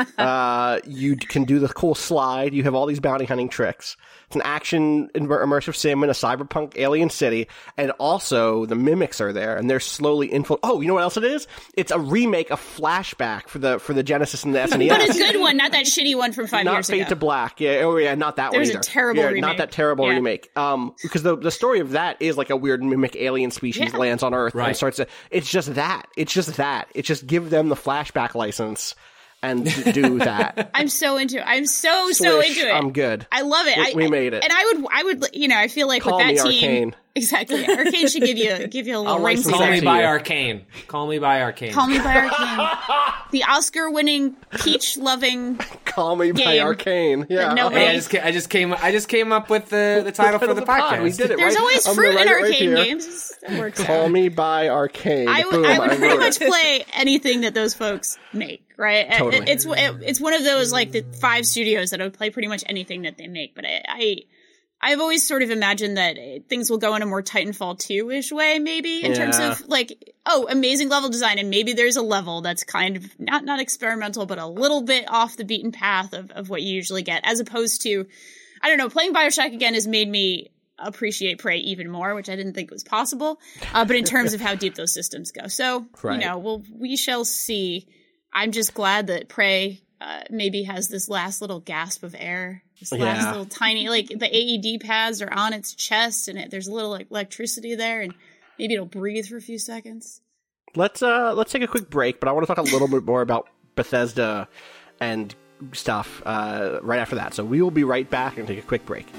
You can do the cool slide. You have all these bounty hunting tricks. It's an action immersive sim in a cyberpunk alien city. And also, the mimics are there, and they're slowly Oh, you know what else it is? It's a remake, a flashback for the Genesis and the SNES. But a good one, not that shitty one from 5 years ago. Not Fade to Black. Yeah, not that one either. There's a terrible remake. Not that terrible remake. Because the story of that is like a weird mimic alien species lands on Earth and starts to... It's just that. It's just give them the flashback license and do that. I'm so into it. I'm so into it. I'm good. I love it. We made it. And I would, I feel like Call with that me team, Arcane. Exactly. Arcane should give you a little ring. Call me by Arcane. Call me by Arcane. Call me by Arcane. The Oscar-winning, peach-loving. Call me by Arcane. Yeah. I just came up with the title for the podcast. We did it. There's always fruit in Arcane games. It works Call me by Arcane. I would pretty much play anything that those folks make. Right? Totally. It's one of those like the 5 studios that I would play pretty much anything that they make. But I've always sort of imagined that things will go in a more Titanfall 2-ish way, maybe, in terms of like, amazing level design, and maybe there's a level that's kind of not experimental, but a little bit off the beaten path of what you usually get, as opposed to, I don't know, playing BioShock again has made me appreciate Prey even more, which I didn't think was possible. But in terms of how deep those systems go, so we shall see. I'm just glad that Prey maybe has this last little gasp of air, this last little tiny, like the AED pads are on its chest, and there's a little like electricity there, and maybe it'll breathe for a few seconds. Let's take a quick break, but I want to talk a little bit more about Bethesda and stuff right after that. So we will be right back and take a quick break.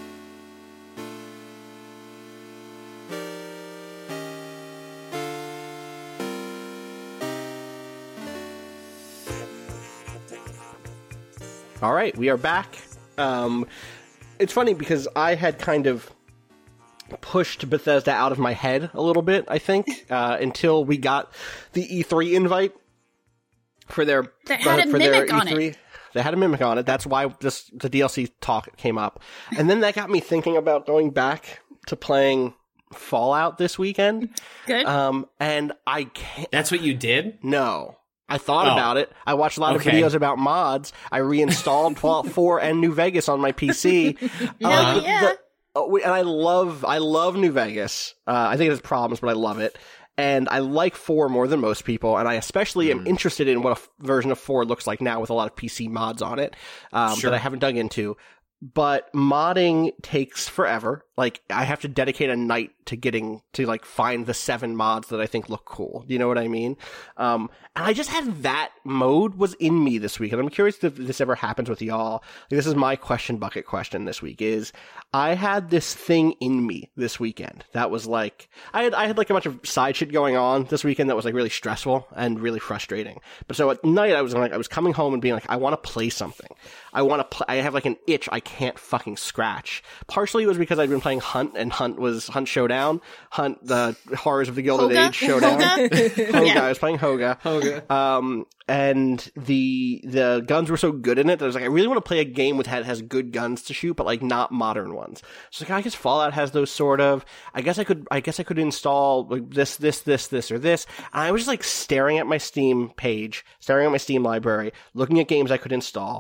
All right, we are back. It's funny because I had kind of pushed Bethesda out of my head a little bit, I think, until we got the E3 invite for their that had a mimic on E3. it. They had a mimic on it. That's why the DLC talk came up. And then that got me thinking about going back to playing Fallout this weekend. Good. And I can't... That's what you did? No. I thought about it. I watched a lot of videos about mods. I reinstalled Fallout 4 and New Vegas on my PC. And I love New Vegas. I think it has problems, but I love it. And I like 4 more than most people, and I especially am interested in what a version of 4 looks like now with a lot of PC mods on it that I haven't dug into. But modding takes forever. Like, I have to dedicate a night to like, find the 7 mods that I think look cool. Do you know what I mean? And I just had that mode was in me this week. And I'm curious if this ever happens with y'all. Like, this is my question bucket question this week is, I had this thing in me this weekend that was like, I had like a bunch of side shit going on this weekend that was like really stressful and really frustrating. But so at night I was coming home and being like, I want to play something. I have like an itch I can't fucking scratch. Partially it was because I'd been playing Hunt, and Hunt Showdown. Hunt, the Horrors of the Gilded Age Showdown. Hoga. I was playing Hoga. And the guns were so good in it that I was like, I really want to play a game that has good guns to shoot, but like not modern ones. So like, I guess Fallout has those sort of. I guess I could install like this, or this. And I was just like staring at my Steam page, staring at my Steam library, looking at games I could install.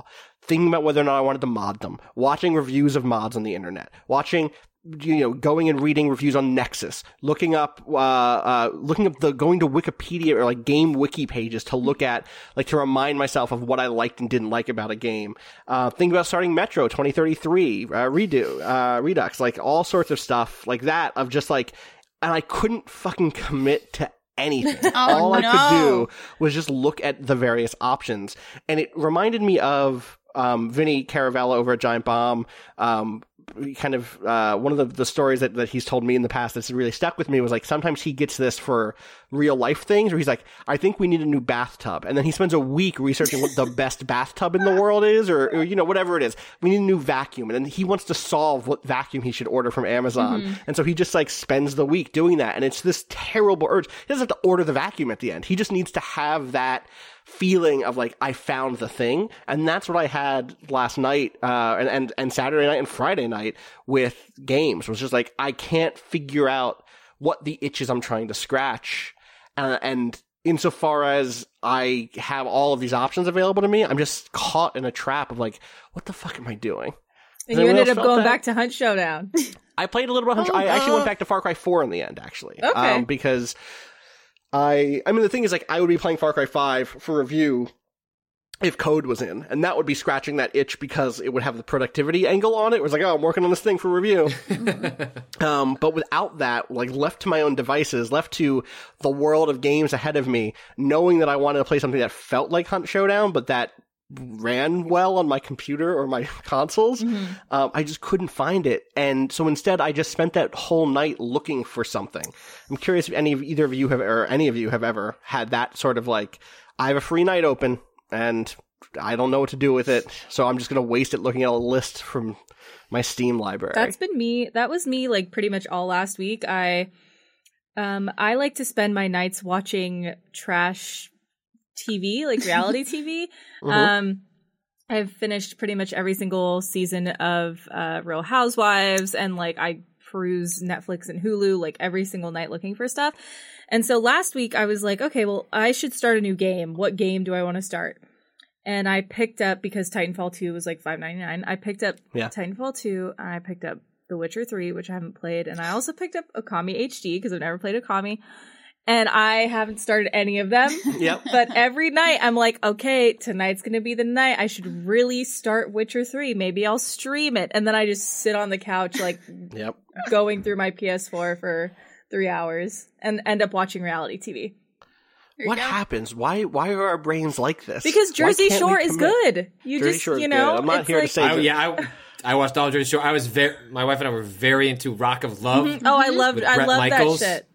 thinking about whether or not I wanted to mod them, watching reviews of mods on the internet, watching, going and reading reviews on Nexus, looking up going to Wikipedia or like game wiki pages to look at, like, to remind myself of what I liked and didn't like about a game. Think about starting Metro 2033, Redux, like all sorts of stuff like that of just like, and I couldn't fucking commit to anything. All I could do was just look at the various options. And it reminded me of Vinny Caravella over at Giant Bomb. Kind of one of the stories that he's told me in the past that's really stuck with me was like, sometimes he gets this for real life things where he's like, I think we need a new bathtub, and then he spends a week researching what the best bathtub in the world is, or whatever it is. We need a new vacuum, and then he wants to solve what vacuum he should order from Amazon, and so he just like spends the week doing that, and it's this terrible urge. He doesn't have to order the vacuum at the end. He just needs to have that feeling of like, I found the thing. And that's what I had last night, and Saturday night and Friday night with games, was just like, I can't figure out what the itches I'm trying to scratch. And insofar as I have all of these options available to me, I'm just caught in a trap of like, what the fuck am I doing? And you ended up going back to Hunt Showdown. I played a little bit of Hunt. I actually went back to Far Cry 4 in the end, actually. Okay. Because I mean, the thing is, like, I would be playing Far Cry 5 for review if code was in, and that would be scratching that itch because it would have the productivity angle on it. It was like, oh, I'm working on this thing for review. But without that, like, left to my own devices, left to the world of games ahead of me, knowing that I wanted to play something that felt like Hunt Showdown, but that ran well on my computer or my consoles, I just couldn't find it. And so instead, I just spent that whole night looking for something. I'm curious if either of you have ever had that sort of like, I have a free night open and I don't know what to do with it, so I'm just going to waste it looking at a list from my Steam library. That's been me. That was me like pretty much all last week. I like to spend my nights watching trash TV, like reality TV. I've finished pretty much every single season of Real Housewives, and like I peruse Netflix and Hulu like every single night looking for stuff. And so last week I was like, okay, well, I should start a new game. What game do I want to start? And I picked up, because Titanfall 2 was like $5.99. I picked up Titanfall 2, and I picked up The Witcher 3, which I haven't played, and I also picked up Okami HD because I've never played Okami. And I haven't started any of them. But every night I'm like, okay, tonight's going to be the night. I should really start Witcher 3. Maybe I'll stream it. And then I just sit on the couch, like, going through my PS4 for 3 hours and end up watching reality TV. What happens? Why are our brains like this? Because Jersey Shore is good. Jersey Shore is good. I'm not here to say that. I watched all Jersey Shore. My wife and I were very into Rock of Love. Oh, I love that shit.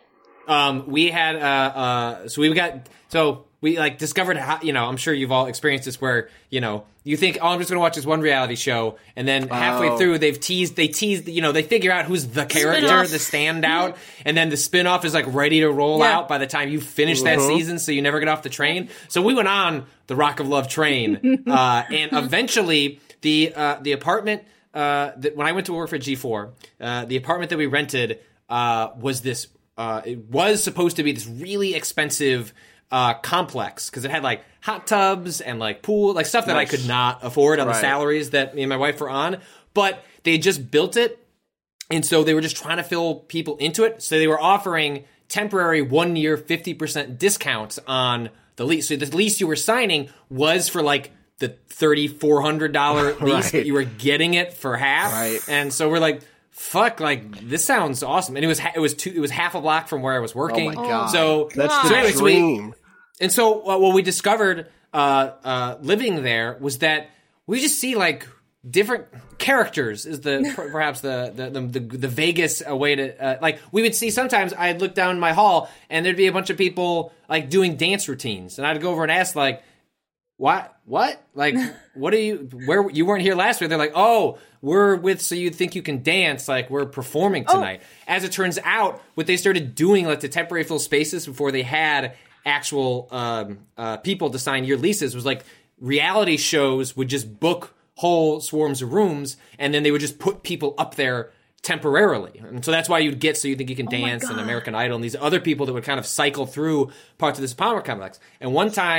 We like discovered how, I'm sure you've all experienced this where, you think, oh, I'm just going to watch this one reality show, and then halfway through they tease, they figure out who's the character, the standout, and then the spinoff is like ready to roll out by the time you finish that season, so you never get off the train. So we went on the Rock of Love train, and eventually the apartment, when I went to work for G4, the apartment that we rented was this, it was supposed to be this really expensive complex, because it had like hot tubs and like pool, like stuff that I could not afford on the salaries that me and my wife were on. But they just built it, and so they were just trying to fill people into it. So they were offering temporary 1 year 50% discounts on the lease. So the lease you were signing was for like the $3,400 lease, but you were getting it for half. And so we're like, fuck, like, this sounds awesome. And it was half a block from where I was working. Oh my God. So that's the dream. And so what we discovered living there was that we just see like different characters is perhaps the vaguest way to like, we would see sometimes I'd look down my hall and there'd be a bunch of people like doing dance routines, and I'd go over and ask like, what? Like, what are you, where, you weren't here last week. They're like, oh, we're with, so you think you can dance, like we're performing tonight. As it turns out, what they started doing, like the temporary fill spaces before they had actual people to sign year leases, was like reality shows would just book whole swarms of rooms, and then they would just put people up there temporarily. And so that's why you'd get So You Think You Can Dance and American Idol and these other people that would kind of cycle through parts of this apartment complex. And one time,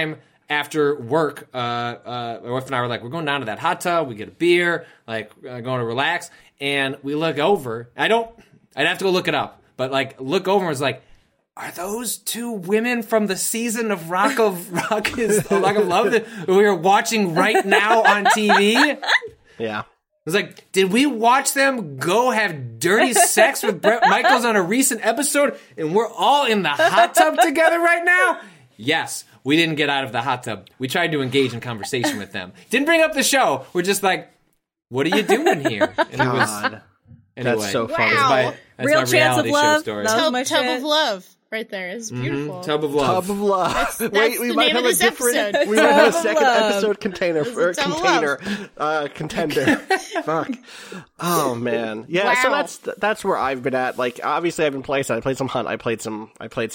after work, my wife and I were like, we're going down to that hot tub. We get a beer, like going to relax, and we look over. I'd have to go look it up, but like look over and was like, are those two women from the season of Rock of Love that we are watching right now on TV? Yeah. I was like, did we watch them go have dirty sex with Bret Michaels on a recent episode, and we're all in the hot tub together right now? Yes, we didn't get out of the hot tub. We tried to engage in conversation with them. Didn't bring up the show. We're just like, what are you doing here? And it was, God. anyway, That's so funny. Wow. that's Real my chance reality of love. show story. That was my Tub shit. of Love. Right there is beautiful. Tub of Love. Tub of Love. That's Wait, we the might name have of a this different. episode. We might have a Tub of second Love. episode container This is Tub of contender. Fuck. Oh man. Yeah. Wow. So that's where I've been at. Like, obviously, I've been playing. I played some Hunt. I played some.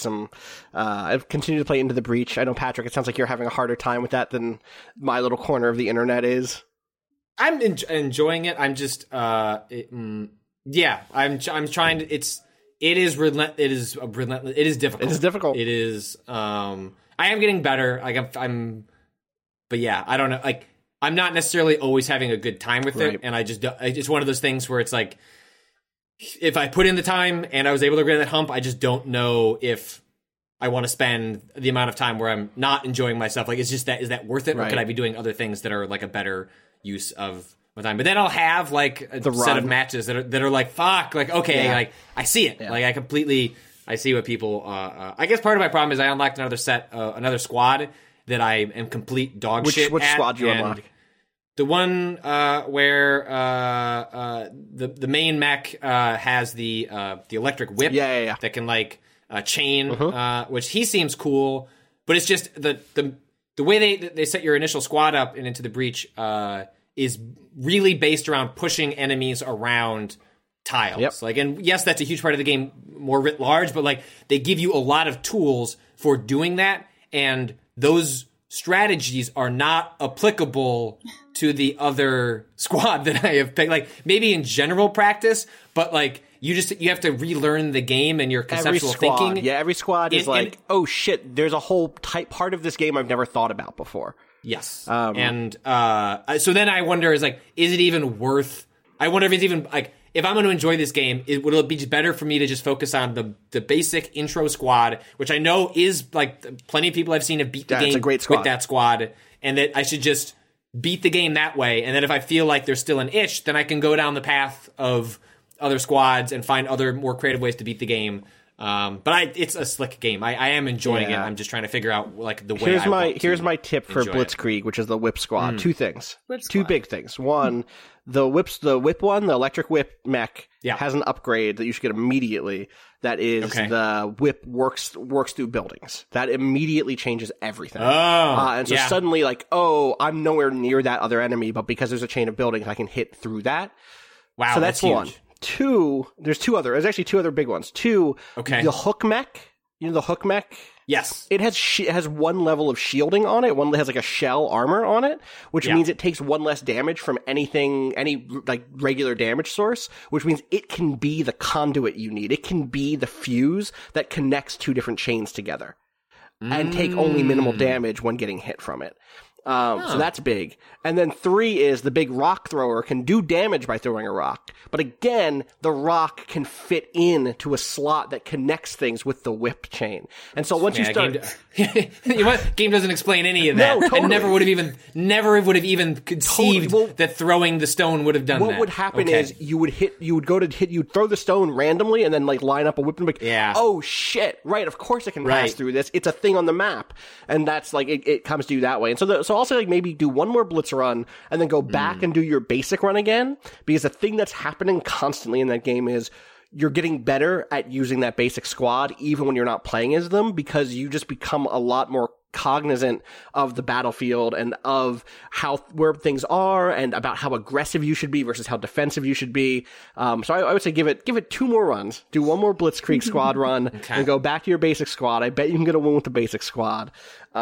I've continued to play Into the Breach. I know, Patrick. It sounds like you're having a harder time with that than my little corner of the internet is. I'm enjoying it. I'm just, yeah. I'm trying to. It is relentless. It is relentless. It is difficult. It is difficult. It is. I am getting better. Like I'm. But yeah, I don't know. Like I'm not necessarily always having a good time with Right. it, and it's one of those things where it's like, if I put in the time and I was able to get that hump, I just don't know if I want to spend the amount of time where I'm not enjoying myself. Like, it's just is that worth it, or Right. could I be doing other things that are like a better use of my time? But then I'll have like a The set of run. matches that are like, fuck, like, okay, Yeah. like I see it. Yeah. Like I see what people, I guess part of my problem is I unlocked another squad that I am complete dog shit Which at, squad do you and unlock? The one where the main mech has the electric whip Yeah. that can like chain, which he seems cool, but it's just the way they set your initial squad up and Into the Breach is really based around pushing enemies around tiles. Yep. Like, and yes, that's a huge part of the game, more writ large, but like they give you a lot of tools for doing that, and those strategies are not applicable to the other squad that I have picked. Like, maybe in general practice, but like you have to relearn the game and your conceptual thinking. Yeah, every squad is like, oh shit, there's a whole part of this game I've never thought about before. Yes. So then I wonder, is it even worth? I wonder if it's even like, if I'm going to enjoy this game, would it be just better for me to just focus on the basic intro squad, which I know is like plenty of people I've seen have beat the It's game a great squad. with that squad, and that I should just beat the game that way, and then if I feel like there's still an itch, then I can go down the path of other squads and find other more creative ways to beat the game. But it's a slick game. I am enjoying it. Yeah. I'm just trying to figure out like the way. Here's my tip for enjoy it. Blitzkrieg, which is the whip squad. Two things. Whip Two squad. big things. One, the whip one, the electric whip mech, Yeah. has an upgrade that you should get immediately. That is Okay. the whip works through buildings. That immediately changes everything. Oh, And so yeah. suddenly, like, oh, I'm nowhere near that other enemy, but because there's a chain of buildings, I can hit through that. Wow, So that's huge. one. Two, there's actually two other big ones. Two, Okay. the hook mech. You know the hook mech? Yes. It has one level of shielding on it. One that has like a shell armor on it, which Yeah. means it takes one less damage from any like regular damage source, which means it can be the conduit you need. It can be the fuse that connects two different chains together and take only minimal damage when getting hit from it. So that's big. And then 3 is the big rock thrower can do damage by throwing a rock. But again, the rock can fit in to a slot that connects things with the whip chain. And so once you start... Game doesn't explain any of that. No, totally. And never would have even conceived Totally. Well, that throwing the stone would have done that. What would happen Okay. is you'd throw the stone randomly and then like line up a whip and be like, Yeah. oh shit, right, of course it can pass Right. through this. It's a thing on the map. And that's like, it comes to you that way. And so also like maybe do one more blitz run and then go back and do your basic run again, because the thing that's happening constantly in that game is you're getting better at using that basic squad even when you're not playing as them, because you just become a lot more cognizant of the battlefield and of where things are and about how aggressive you should be versus how defensive you should be. So I would say give it 2 more runs. Do one more Blitzkrieg squad run and go back to your basic squad. I bet you can get a win with the basic squad.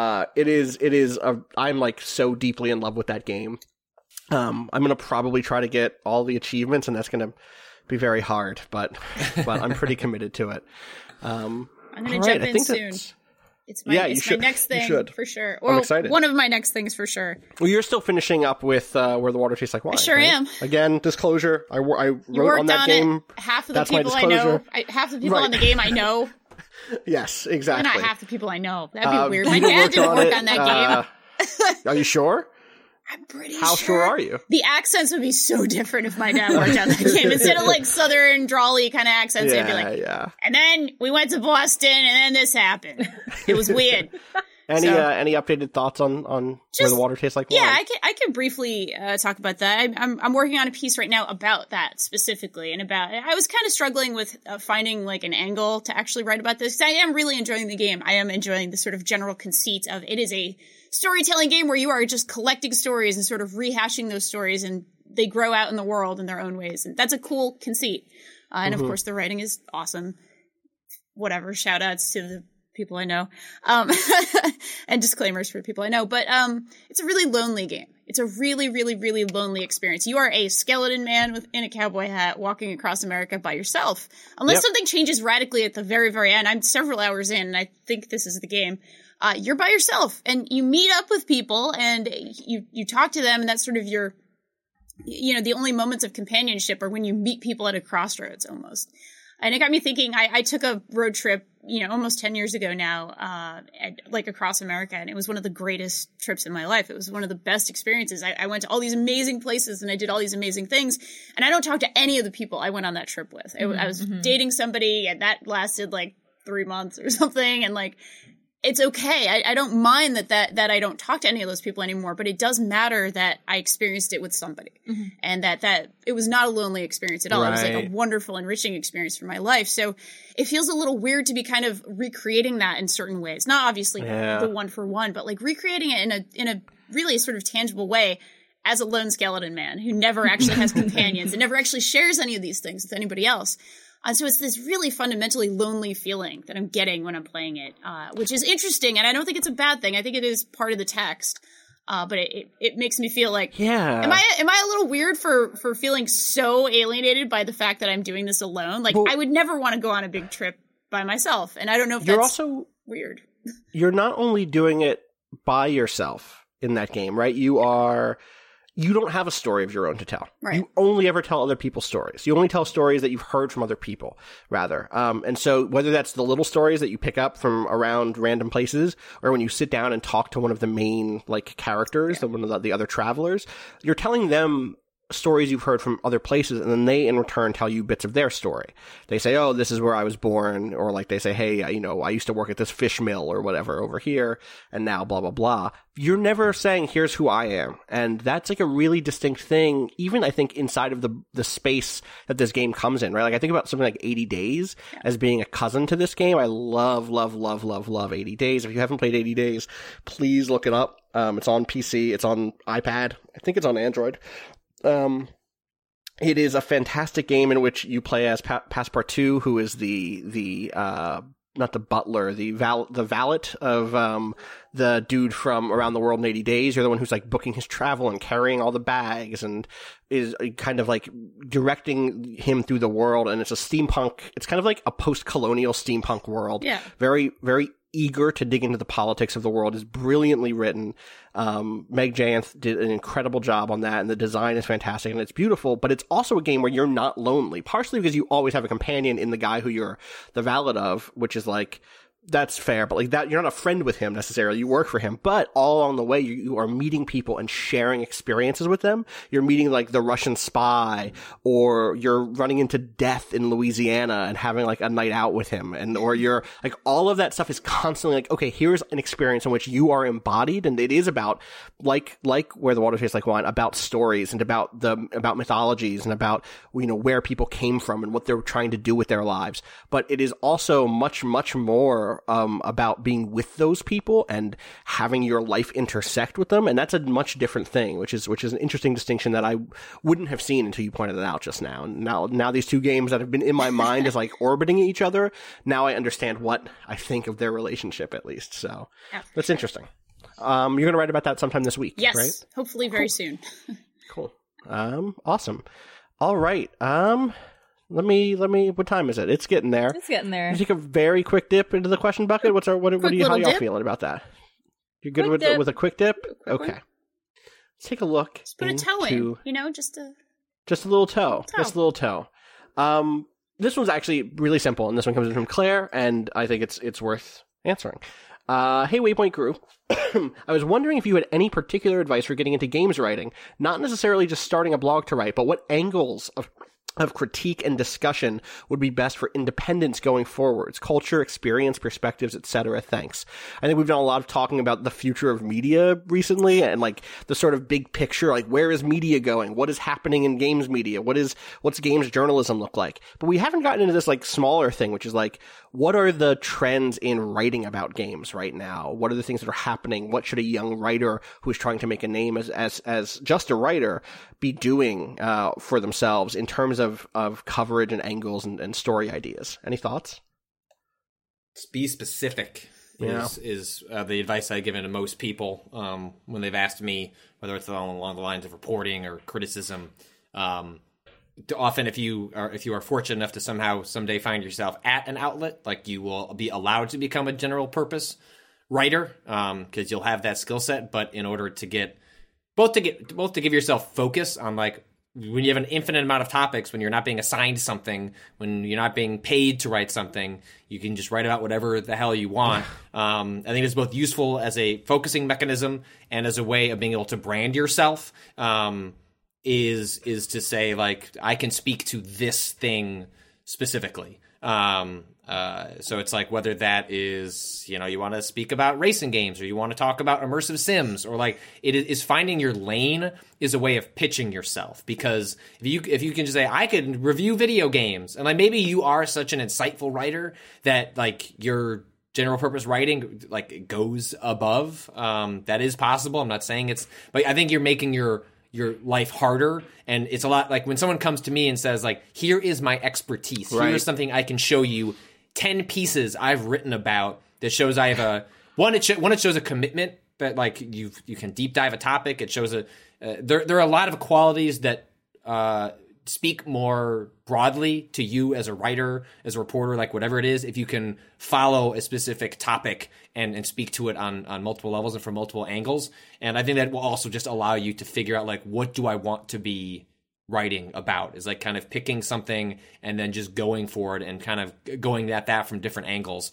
I'm like so deeply in love with that game. I'm going to probably try to get all the achievements, and that's going to be very hard, but I'm pretty committed to it. I'm going to jump in soon. It's my next thing for sure. Or I'm excited. One of my next things for sure. Well, you're still finishing up with Where the Water Tastes Like Wine. I sure am. Again, disclosure. I wrote on that game. Half of the people I know. Half the people on the game I know. Yes, exactly. Not half the people I know. That'd be weird. My dad didn't work on that game. Are you sure? I'm pretty How sure are you? The accents would be so different if my dad worked on that game. Instead of like southern drawly kind of accents, it'd be like, and then we went to Boston and then this happened. It was weird. Any updated thoughts on Where the Water Tastes Like Wine? Yeah, I can briefly talk about that. I'm working on a piece right now about that specifically, and I was kind of struggling with finding like an angle to actually write about this. I am really enjoying the game. I am enjoying the sort of general conceit of it is a storytelling game where you are just collecting stories and sort of rehashing those stories, and they grow out in the world in their own ways, and that's a cool conceit. And of course, the writing is awesome. Whatever, shout outs to the people I know, and disclaimers for people I know, but it's a really lonely game. It's a really, really, really lonely experience. You are a skeleton man in a cowboy hat walking across America by yourself. Unless something changes radically at the very, very end. I'm several hours in, and I think this is the game. You're by yourself, and you meet up with people, and you talk to them, and that's sort of your, the only moments of companionship are when you meet people at a crossroads almost. And it got me thinking, I took a road trip, almost 10 years ago now, across America. And it was one of the greatest trips in my life. It was one of the best experiences. I went to all these amazing places and I did all these amazing things. And I don't talk to any of the people I went on that trip with. I was dating somebody and that lasted like 3 months or something. And like, it's okay. I don't mind that I don't talk to any of those people anymore, but it does matter that I experienced it with somebody and that it was not a lonely experience at all. Right. It was like a wonderful, enriching experience for my life. So it feels a little weird to be kind of recreating that in certain ways. Not obviously the one for one, but like recreating it in a really sort of tangible way as a lone skeleton man who never actually has companions and never actually shares any of these things with anybody else. And so it's this really fundamentally lonely feeling that I'm getting when I'm playing it, which is interesting. And I don't think it's a bad thing. I think it is part of the text. But it makes me feel like, am I a little weird for feeling so alienated by the fact that I'm doing this alone? Like, I would never want to go on a big trip by myself. And I don't know if that's also weird. You're not only doing it by yourself in that game, right? You don't have a story of your own to tell. Right. You only ever tell other people's stories. You only tell stories that you've heard from other people, rather. And so whether that's the little stories that you pick up from around random places, or when you sit down and talk to one of the main like characters, one of the other travelers, you're telling them stories you've heard from other places, and then they in return tell you bits of their story. They say, oh, this is where I was born, or like they say, hey, I used to work at this fish mill or whatever over here, and now blah, blah, blah. You're never saying, here's who I am. And that's like a really distinct thing, even I think inside of the space that this game comes in, right? Like I think about something like 80 Days as being a cousin to this game. I love, love, love, love, love 80 Days. If you haven't played 80 Days, please look it up. It's on PC. It's on iPad. I think it's on Android. It is a fantastic game in which you play as Passepartout, who is the not the butler, the valet of the dude from Around the World in 80 Days. You're the one who's like booking his travel and carrying all the bags and is kind of like directing him through the world. And it's it's kind of like a post-colonial steampunk world. Yeah. Very, very eager to dig into the politics of the world, is brilliantly written. Meg Janth did an incredible job on that, and the design is fantastic, and it's beautiful, but it's also a game where you're not lonely, partially because you always have a companion in the guy who you're the valet of, which is like, that's fair, but like that, you're not a friend with him necessarily. You work for him, but all along the way, you are meeting people and sharing experiences with them. You're meeting like the Russian spy, or you're running into death in Louisiana and having like a night out with him, or you're like, all of that stuff is constantly like, okay, here's an experience in which you are embodied, and it is about like Where the Water Tastes Like Wine, about stories and about mythologies and about where people came from and what they're trying to do with their lives. But it is also much, much more about being with those people and having your life intersect with them, and that's a much different thing, which is an interesting distinction that I wouldn't have seen until you pointed it out just now. And now these two games that have been in my mind as like orbiting each other, now I understand what I think of their relationship, at least. So that's interesting. You're going to write about that sometime this week, yes, right? Hopefully very soon. Cool. Awesome. All right. Let me. What time is it? It's getting there. It's getting there. You take a very quick dip into the question bucket. How y'all feeling about that? You're good with a quick dip? Okay. Let's take a look. Just put a toe in, just a little toe. Just a little toe. This one's actually really simple, and this one comes in from Claire, and I think it's worth answering. Hey, Waypoint Crew. I was wondering if you had any particular advice for getting into games writing, not necessarily just starting a blog to write, but what angles of critique and discussion would be best for independence going forwards, culture, experience, perspectives, etc. Thanks. I think we've done a lot of talking about the future of media recently and like the sort of big picture, like where is media going? What is happening in games media? What's games journalism look like? But we haven't gotten into this like smaller thing, which is like, what are the trends in writing about games right now? What are the things that are happening? What should a young writer who's trying to make a name as just a writer be doing for themselves in terms of coverage and angles and story ideas? Any thoughts? Be specific is the advice I've given to most people when they've asked me, whether it's along the lines of reporting or criticism. Often, if you are fortunate enough to someday find yourself at an outlet, like you will be allowed to become a general purpose writer, because you'll have that skill set. But in order to give yourself focus on like when you have an infinite amount of topics, when you're not being assigned something, when you're not being paid to write something, you can just write about whatever the hell you want. I think it's both useful as a focusing mechanism and as a way of being able to brand yourself. Is to say, like, I can speak to this thing specifically. So it's like, whether that is, you want to speak about racing games, or you want to talk about immersive sims, or like it is finding your lane is a way of pitching yourself. Because if you can just say, I could review video games, and like maybe you are such an insightful writer that like your general purpose writing like goes above. That is possible. I'm not saying but I think you're making your life harder. And it's a lot like when someone comes to me and says like, here is my expertise. Right. Here's something I can show you 10 pieces I've written about that shows I have it shows a commitment that like you can deep dive a topic. It shows there are a lot of qualities that speak more broadly to you as a writer, as a reporter, like whatever it is, if you can follow a specific topic and speak to it on multiple levels and from multiple angles. And I think that will also just allow you to figure out like, what do I want to be writing about, is like kind of picking something and then just going for it and kind of going at that from different angles.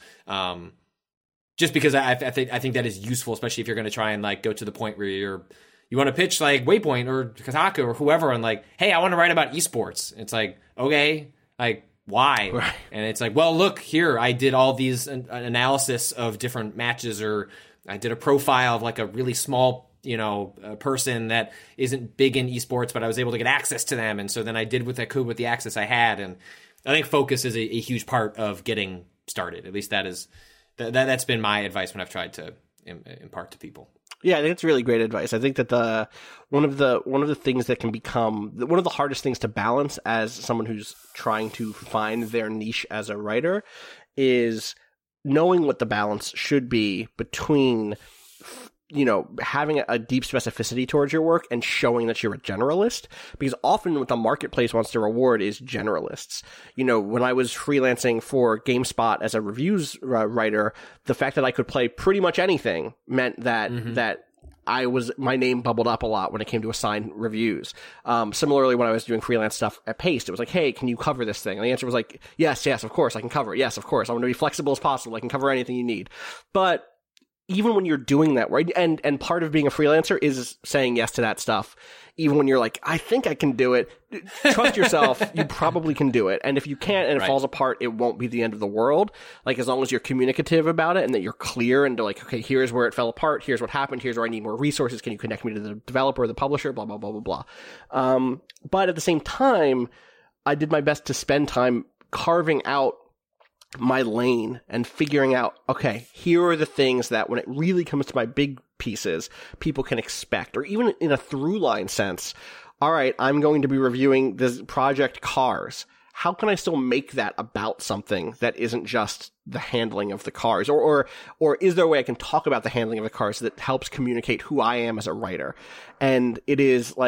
Just because I think that is useful, especially if you're going to try and like go to the point where you want to pitch like Waypoint or Kotaku or whoever and like, hey, I want to write about esports. It's like, okay, like why? Right. And it's like, well, look here, I did all these analysis of different matches, or I did a profile of like a really small, a person that isn't big in esports, but I was able to get access to them. And so then I did what I could with the access I had. And I think focus is a huge part of getting started. At least that's been my advice when I've tried to impart to people. Yeah, I think it's really great advice. I think that one of the things that can become one of the hardest things to balance as someone who's trying to find their niche as a writer is knowing what the balance should be between having a deep specificity towards your work and showing that you're a generalist, because often what the marketplace wants to reward is generalists. When I was freelancing for GameSpot as a reviews writer, the fact that I could play pretty much anything meant that my name bubbled up a lot when it came to assigned reviews. Similarly, when I was doing freelance stuff at Paste, it was like, hey, can you cover this thing? And the answer was like, yes, of course I can cover it. Yes, of course. I want to be flexible as possible. I can cover anything you need. But even when you're doing that, right, and part of being a freelancer is saying yes to that stuff, even when you're like, I think I can do it, trust yourself, you probably can do it. And if you can't and it falls apart, it won't be the end of the world. Like, as long as you're communicative about it and that you're clear and like, okay, here's where it fell apart, here's what happened, here's where I need more resources, can you connect me to the developer or the publisher, blah, blah, blah, blah, blah. But at the same time, I did my best to spend time carving out my lane and figuring out, okay, here are the things that when it really comes to my big pieces, people can expect, or even in a through line sense. All right, I'm going to be reviewing this Project Cars. How can I still make that about something that isn't just the handling of the cars? Or is there a way I can talk about the handling of the cars that helps communicate who I am as a writer? And it is like,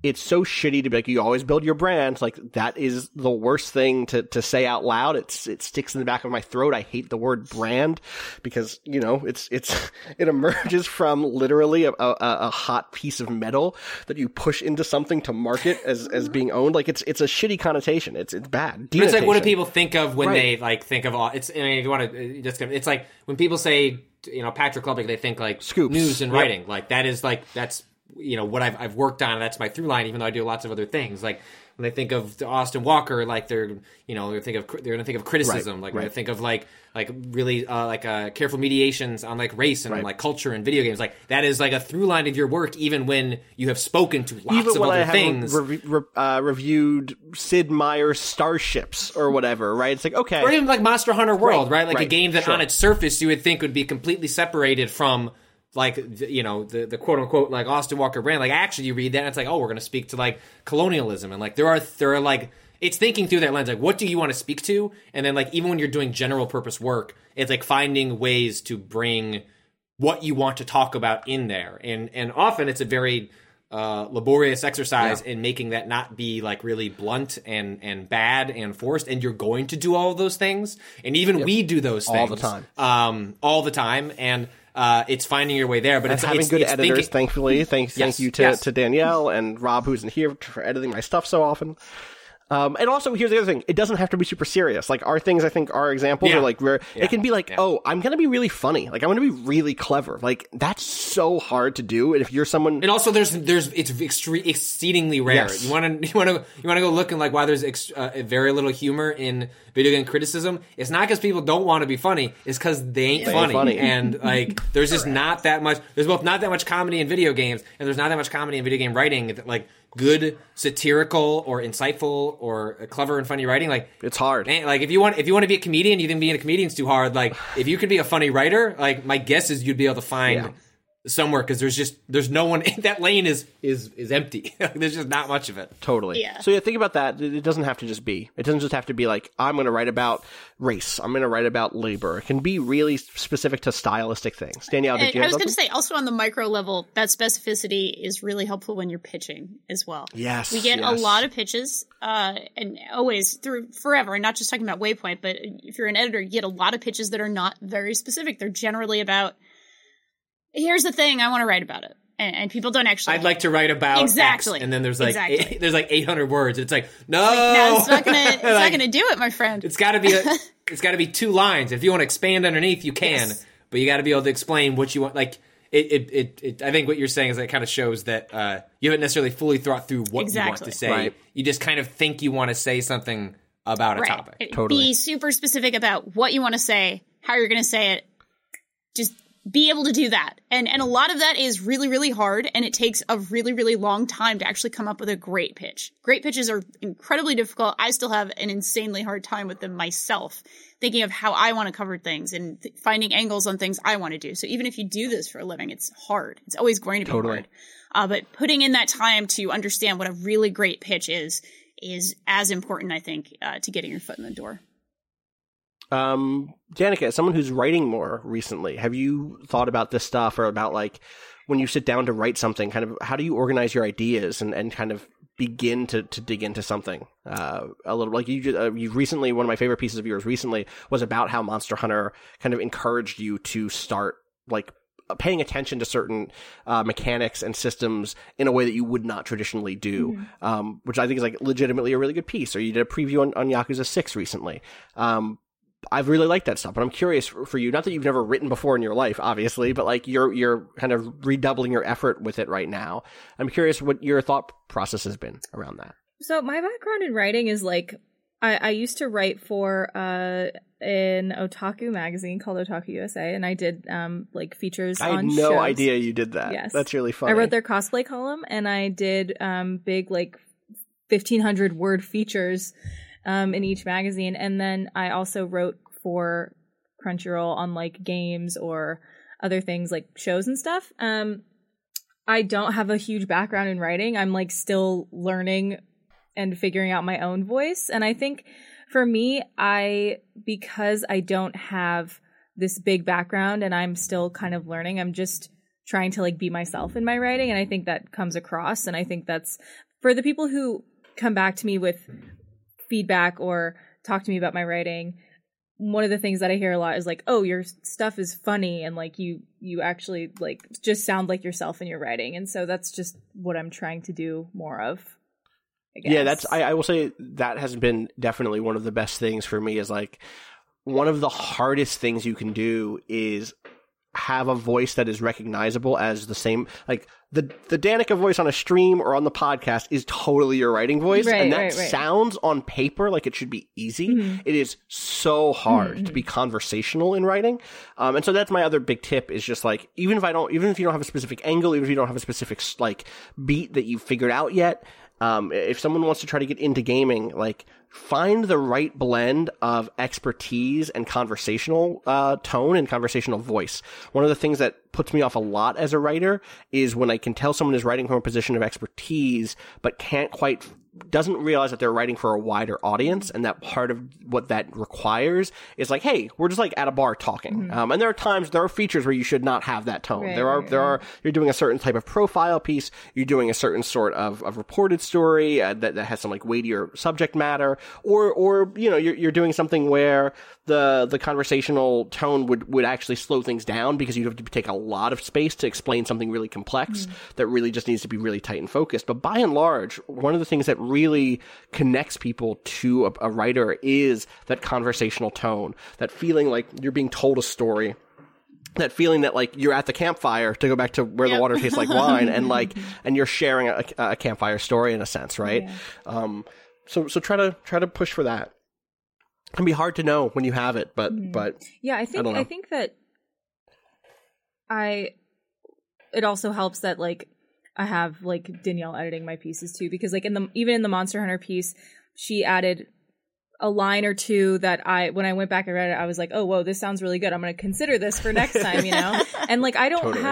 it's so shitty to be like, you always build your brand. Like, that is the worst thing to say out loud. It sticks in the back of my throat. I hate the word brand because, you know, it emerges from literally a hot piece of metal that you push into something to market as being owned. Like, it's a shitty connotation. It's bad. But it's like, what do people think of when they like think of all? It's, I mean, if you want to just, it's like when people say, you know, Patrick Lubbock, they think like Scoops. News and writing. Like, that is like, that's, you know, what I've worked on. That's my through line, even though I do lots of other things. Like, when they think of Austin Walker, like they're gonna think of criticism. Like, when they think of like really careful mediations on like race and like culture and video games. Like, that is like a through line of your work, even when you have spoken to lots of other things. Reviewed Sid Meier's Starships or whatever, right? It's like, okay, or even like Monster Hunter World, right? Like right. A game that on its surface you would think would be completely separated from, like, you know, the quote unquote like Austin Walker brand. Like, actually you read that and it's like, oh, we're going to speak to like colonialism, and like there are like, it's thinking through that lens, like, what do you want to speak to? And then like, even when you're doing general purpose work, it's like finding ways to bring what you want to talk about in there, and often it's a very laborious exercise in making that not be like really blunt and bad and forced. And you're going to do all of those things, and even we do those things all the time, and it's finding your way there, but it's having good editors. Thinking, thankfully, thank you to Danielle and Rob, who's in here, for editing my stuff so often. And also, here's the other thing. It doesn't have to be super serious. Like, our things, I think, are examples are like where it can be like, oh, I'm going to be really funny. Like, I'm going to be really clever. Like, that's so hard to do. And if you're someone, and also it's exceedingly rare. Yes. You want to go look and like why there's very little humor in video game criticism. It's not because people don't want to be funny. It's because they ain't funny. And like, there's just not that much. There's both not that much comedy in video games, and there's not that much comedy in video game writing. That, like, good satirical or insightful or clever and funny writing, like, it's hard. Like, if you want to be a comedian, you think being a comedian's too hard. Like, if you could be a funny writer, like, my guess is you'd be able to find somewhere, because there's no one. That lane is empty. There's just not much of it. Totally. Yeah. So think about that. It doesn't have to just be. It doesn't just have to be like, I'm going to write about race. I'm going to write about labor. It can be really specific to stylistic things. Danielle, did you have I was going to something? say, also on the micro level, that specificity is really helpful when you're pitching as well. Yes. We get a lot of pitches, and always through forever, and not just talking about Waypoint, but if you're an editor, you get a lot of pitches that are not very specific. They're generally about, here's the thing, I want to write about it. And people don't actually. I'd like to write about exactly. X, and then there's like there's like 800 words. It's like, no, it's not gonna do it, my friend. It's got to be 2 lines. If you want to expand underneath, you can, but you got to be able to explain what you want. Like, I think what you're saying is that it kind of shows that you haven't necessarily fully thought through what you want to say. Right. You just kind of think you want to say something about a topic. Totally. Be super specific about what you want to say, how you're going to say it. Just be able to do that. And a lot of that is really, really hard, and it takes a really, really long time to actually come up with a great pitch. Great pitches are incredibly difficult. I still have an insanely hard time with them myself, thinking of how I want to cover things and finding angles on things I want to do. So even if you do this for a living, it's hard. It's always going to be hard. But putting in that time to understand what a really great pitch is as important, I think, to getting your foot in the door. Danica, as someone who's writing more recently, have you thought about this stuff, or about like when you sit down to write something, kind of how do you organize your ideas and kind of begin to dig into something a little? Like you recently, one of my favorite pieces of yours recently was about how Monster Hunter kind of encouraged you to start like paying attention to certain mechanics and systems in a way that you would not traditionally do, which I think is like legitimately a really good piece. Or you did a preview on Yakuza 6 recently. I've really liked that stuff, but I'm curious for you, not that you've never written before in your life, obviously, but like you're kind of redoubling your effort with it right now. I'm curious what your thought process has been around that. So my background in writing is like, I used to write for an otaku magazine called Otaku USA, and I did like features on shows. I had no idea you did that. Yes. That's really funny. I wrote their cosplay column, and I did big like 1,500 word features in each magazine. And then I also wrote for Crunchyroll on like games or other things like shows and stuff. I don't have a huge background in writing. I'm like still learning and figuring out my own voice. And I think for me, because I don't have this big background and I'm still kind of learning, I'm just trying to like be myself in my writing. And I think that comes across. And I think that's for the people who come back to me with feedback or talk to me about my writing, one of the things that I hear a lot is like, oh, your stuff is funny, and like you actually like just sound like yourself in your writing. And so that's just what I'm trying to do more of, I guess. Yeah, I will say that has been definitely one of the best things for me. Is like, one of the hardest things you can do is have a voice that is recognizable as the same, like the Danica voice on a stream or on the podcast is totally your writing voice. Right, and that right. sounds on paper like it should be easy. Mm-hmm. It is so hard to be conversational in writing. And so that's my other big tip is just like, even if you don't have a specific angle, even if you don't have a specific like beat that you've figured out yet, if someone wants to try to get into gaming, like, find the right blend of expertise and conversational tone and conversational voice. One of the things that puts me off a lot as a writer is when I can tell someone is writing from a position of expertise, but doesn't realize that they're writing for a wider audience, and that part of what that requires is like, hey, we're just like at a bar talking. And there are features where you should not have that tone. Right, you're doing a certain type of profile piece, you're doing a certain sort of reported story that has some like weightier subject matter, or you know, you're doing something where the conversational tone would actually slow things down because you have to take a lot of space to explain something really complex that really just needs to be really tight and focused. But by and large, one of the things that really connects people to a writer is that conversational tone, that feeling like you're being told a story, that feeling that like you're at the campfire, to go back to where the water tastes like wine, and you're sharing a campfire story in a sense, right? Yeah. So try to push for that. It can be hard to know when you have it, but yeah, I think that it also helps that like I have like Danielle editing my pieces too, because like even in the Monster Hunter piece, she added a line or two that when I went back and read it, I was like, oh, whoa, this sounds really good. I'm going to consider this for next time, you know? And like,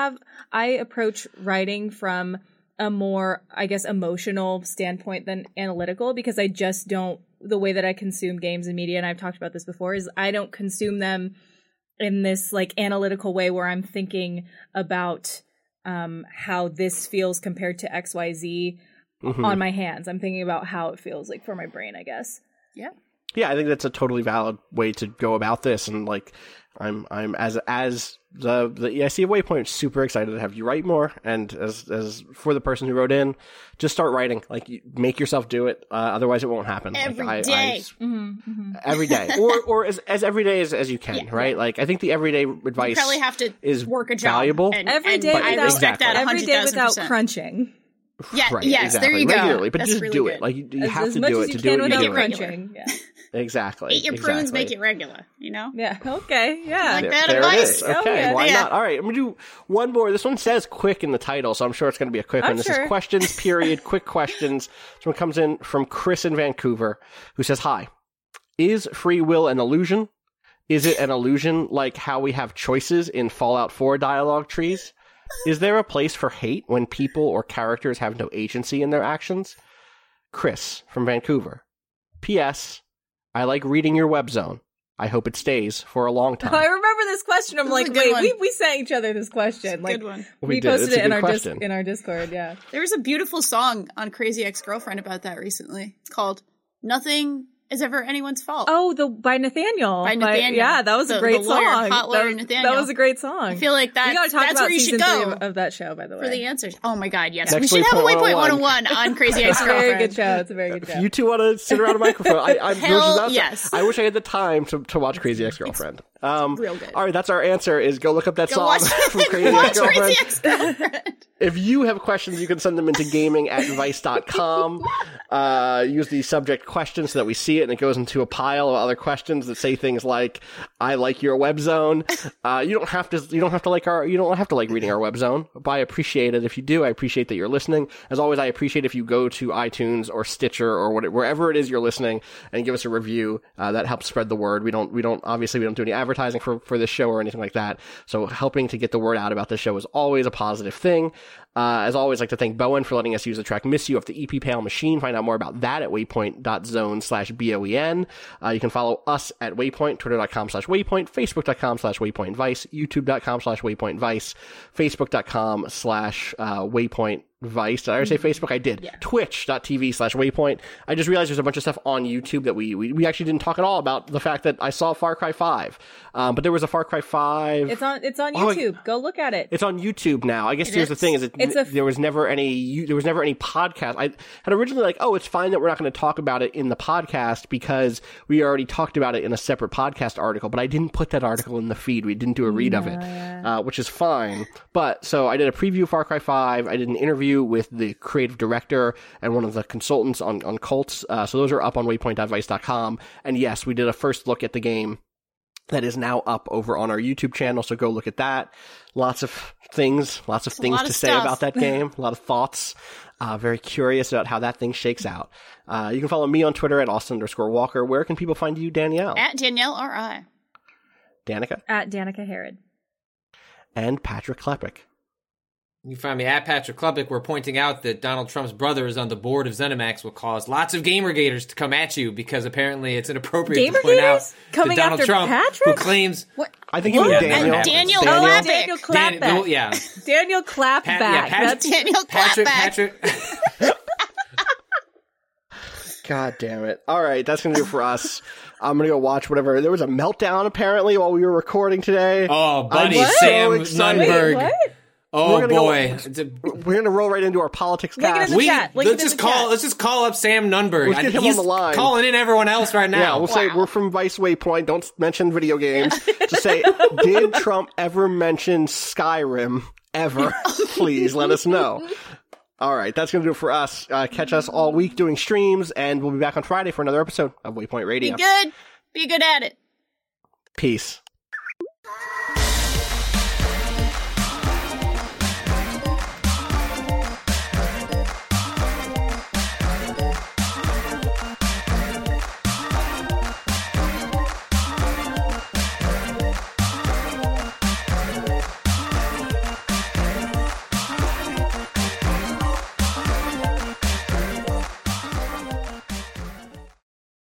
I approach writing from a more, I guess, emotional standpoint than analytical, because I just don't, the way that I consume games and media, and I've talked about this before, is I don't consume them in this like analytical way where I'm thinking about how this feels compared to XYZ on my hands. I'm thinking about how it feels like for my brain, I guess. Yeah. Yeah, I think that's a totally valid way to go about this. And like, I'm as the EIC of Waypoint, super excited to have you write more. And as for the person who wrote in, just start writing. Like, make yourself do it. Otherwise, it won't happen. Every day. Every day, or as every day as you can, right? Like, I think the everyday advice you probably have to is work a job valuable. Every day without crunching. Yeah, right, yes, exactly. there you go. Regularly, but That's just really do good. it. Like, you have as to much do as it you to do can what without you're doing. crunching. Yeah. Exactly. Eat your prunes, make it regular, you know? Yeah, okay, yeah. Like that there advice? It is. Okay, why not? All right, I'm going to do one more. This one says quick in the title, so I'm sure it's going to be a quick one. This is questions, period, quick questions. This one comes in from Chris in Vancouver, who says, hi, is free will an illusion? Is it an illusion like how we have choices in Fallout 4 dialogue trees? Is there a place for hate when people or characters have no agency in their actions? Chris from Vancouver. P.S. I like reading your web zone. I hope it stays for a long time. I remember this question. I'm like, wait, we sent each other this question. Like, good one. We posted it in our Discord, yeah. There was a beautiful song on Crazy Ex-Girlfriend about that recently. It's called Nothing Is Ever Anyone's Fault. Oh, by Nathaniel. By Nathaniel. Yeah, that was a great song. Hot lawyer Nathaniel. That was a great song. I feel like that's where you should go of that show, by the way. For the answers. Oh my god, yes. Next we should have a Waypoint 101 on Crazy Ex-Girlfriend. Very good show. It's a very good show. If you two want to sit around a microphone, yes. I wish I had the time to watch Crazy Ex-Girlfriend. Real good. All right, that's our answer, is go look up that song from Crazy Ex-Girlfriend. If you have questions, you can send them into gaming@vice.com. Use the subject question so that we see it, and it goes into a pile of other questions that say things like, I like your web zone. You don't have to like reading our web zone, but I appreciate it if you do. I appreciate that you're listening. As always, I appreciate if you go to iTunes or Stitcher or wherever it is you're listening and give us a review. That helps spread the word. We don't do any advertising for this show or anything like that. So helping to get the word out about this show is always a positive thing. As always, I'd like to thank Bowen for letting us use the track Miss You off the EP Pale Machine. Find out more about that at waypoint.zone/BOEN. You can follow us at Waypoint, twitter.com/Waypoint, facebook.com/WaypointVice, youtube.com/WaypointVice, facebook.com/Waypoint Vice. Did I ever say Facebook? I did. Yeah. Twitch.tv/Waypoint. I just realized there's a bunch of stuff on YouTube that we actually didn't talk at all about the fact that I saw Far Cry 5. But there was a Far Cry 5. It's on YouTube. Go look at it. It's on YouTube now. I guess here's the thing: there was never any podcast. I had originally it's fine that we're not going to talk about it in the podcast because we already talked about it in a separate podcast article. But I didn't put that article in the feed. We didn't do a read of it, which is fine. But so I did a preview of Far Cry 5. I did an interview with the creative director and one of the consultants on Cults. So those are up on waypoint.vice.com. And yes, we did a first look at the game. That is now up over on our YouTube channel, so go look at that. Lots of things to say about that game. A lot of thoughts. Very curious about how that thing shakes out. You can follow me on Twitter at Austin_Walker. Where can people find you, Danielle? At Danielle R.I. Danica? At Danica Herod. And Patrick Klepek. You can find me at Patrick Klepek. We're pointing out that Donald Trump's brother is on the board of ZeniMax will cause lots of Gamergaters to come at you because apparently it's inappropriate to point out that Donald Trump, who claims... What? I think it was Daniel. Daniel Clapback. Daniel Clapback. That's Daniel Clapback. Patrick. God damn it. All right, that's going to do it for us. I'm going to go watch whatever. There was a meltdown, apparently, while we were recording today. Oh, buddy, Sam Nunberg. Wait, what? Oh boy, we're gonna roll right into our politics cast. Let's just call up Sam Nunberg. Let's get him on the line. Calling in everyone else right now. Yeah, we'll say we're from Vice Waypoint. Don't mention video games. Just say, did Trump ever mention Skyrim ever? Please let us know. All right, that's gonna do it for us. Catch us all week doing streams, and we'll be back on Friday for another episode of Waypoint Radio. Be good at it. Peace.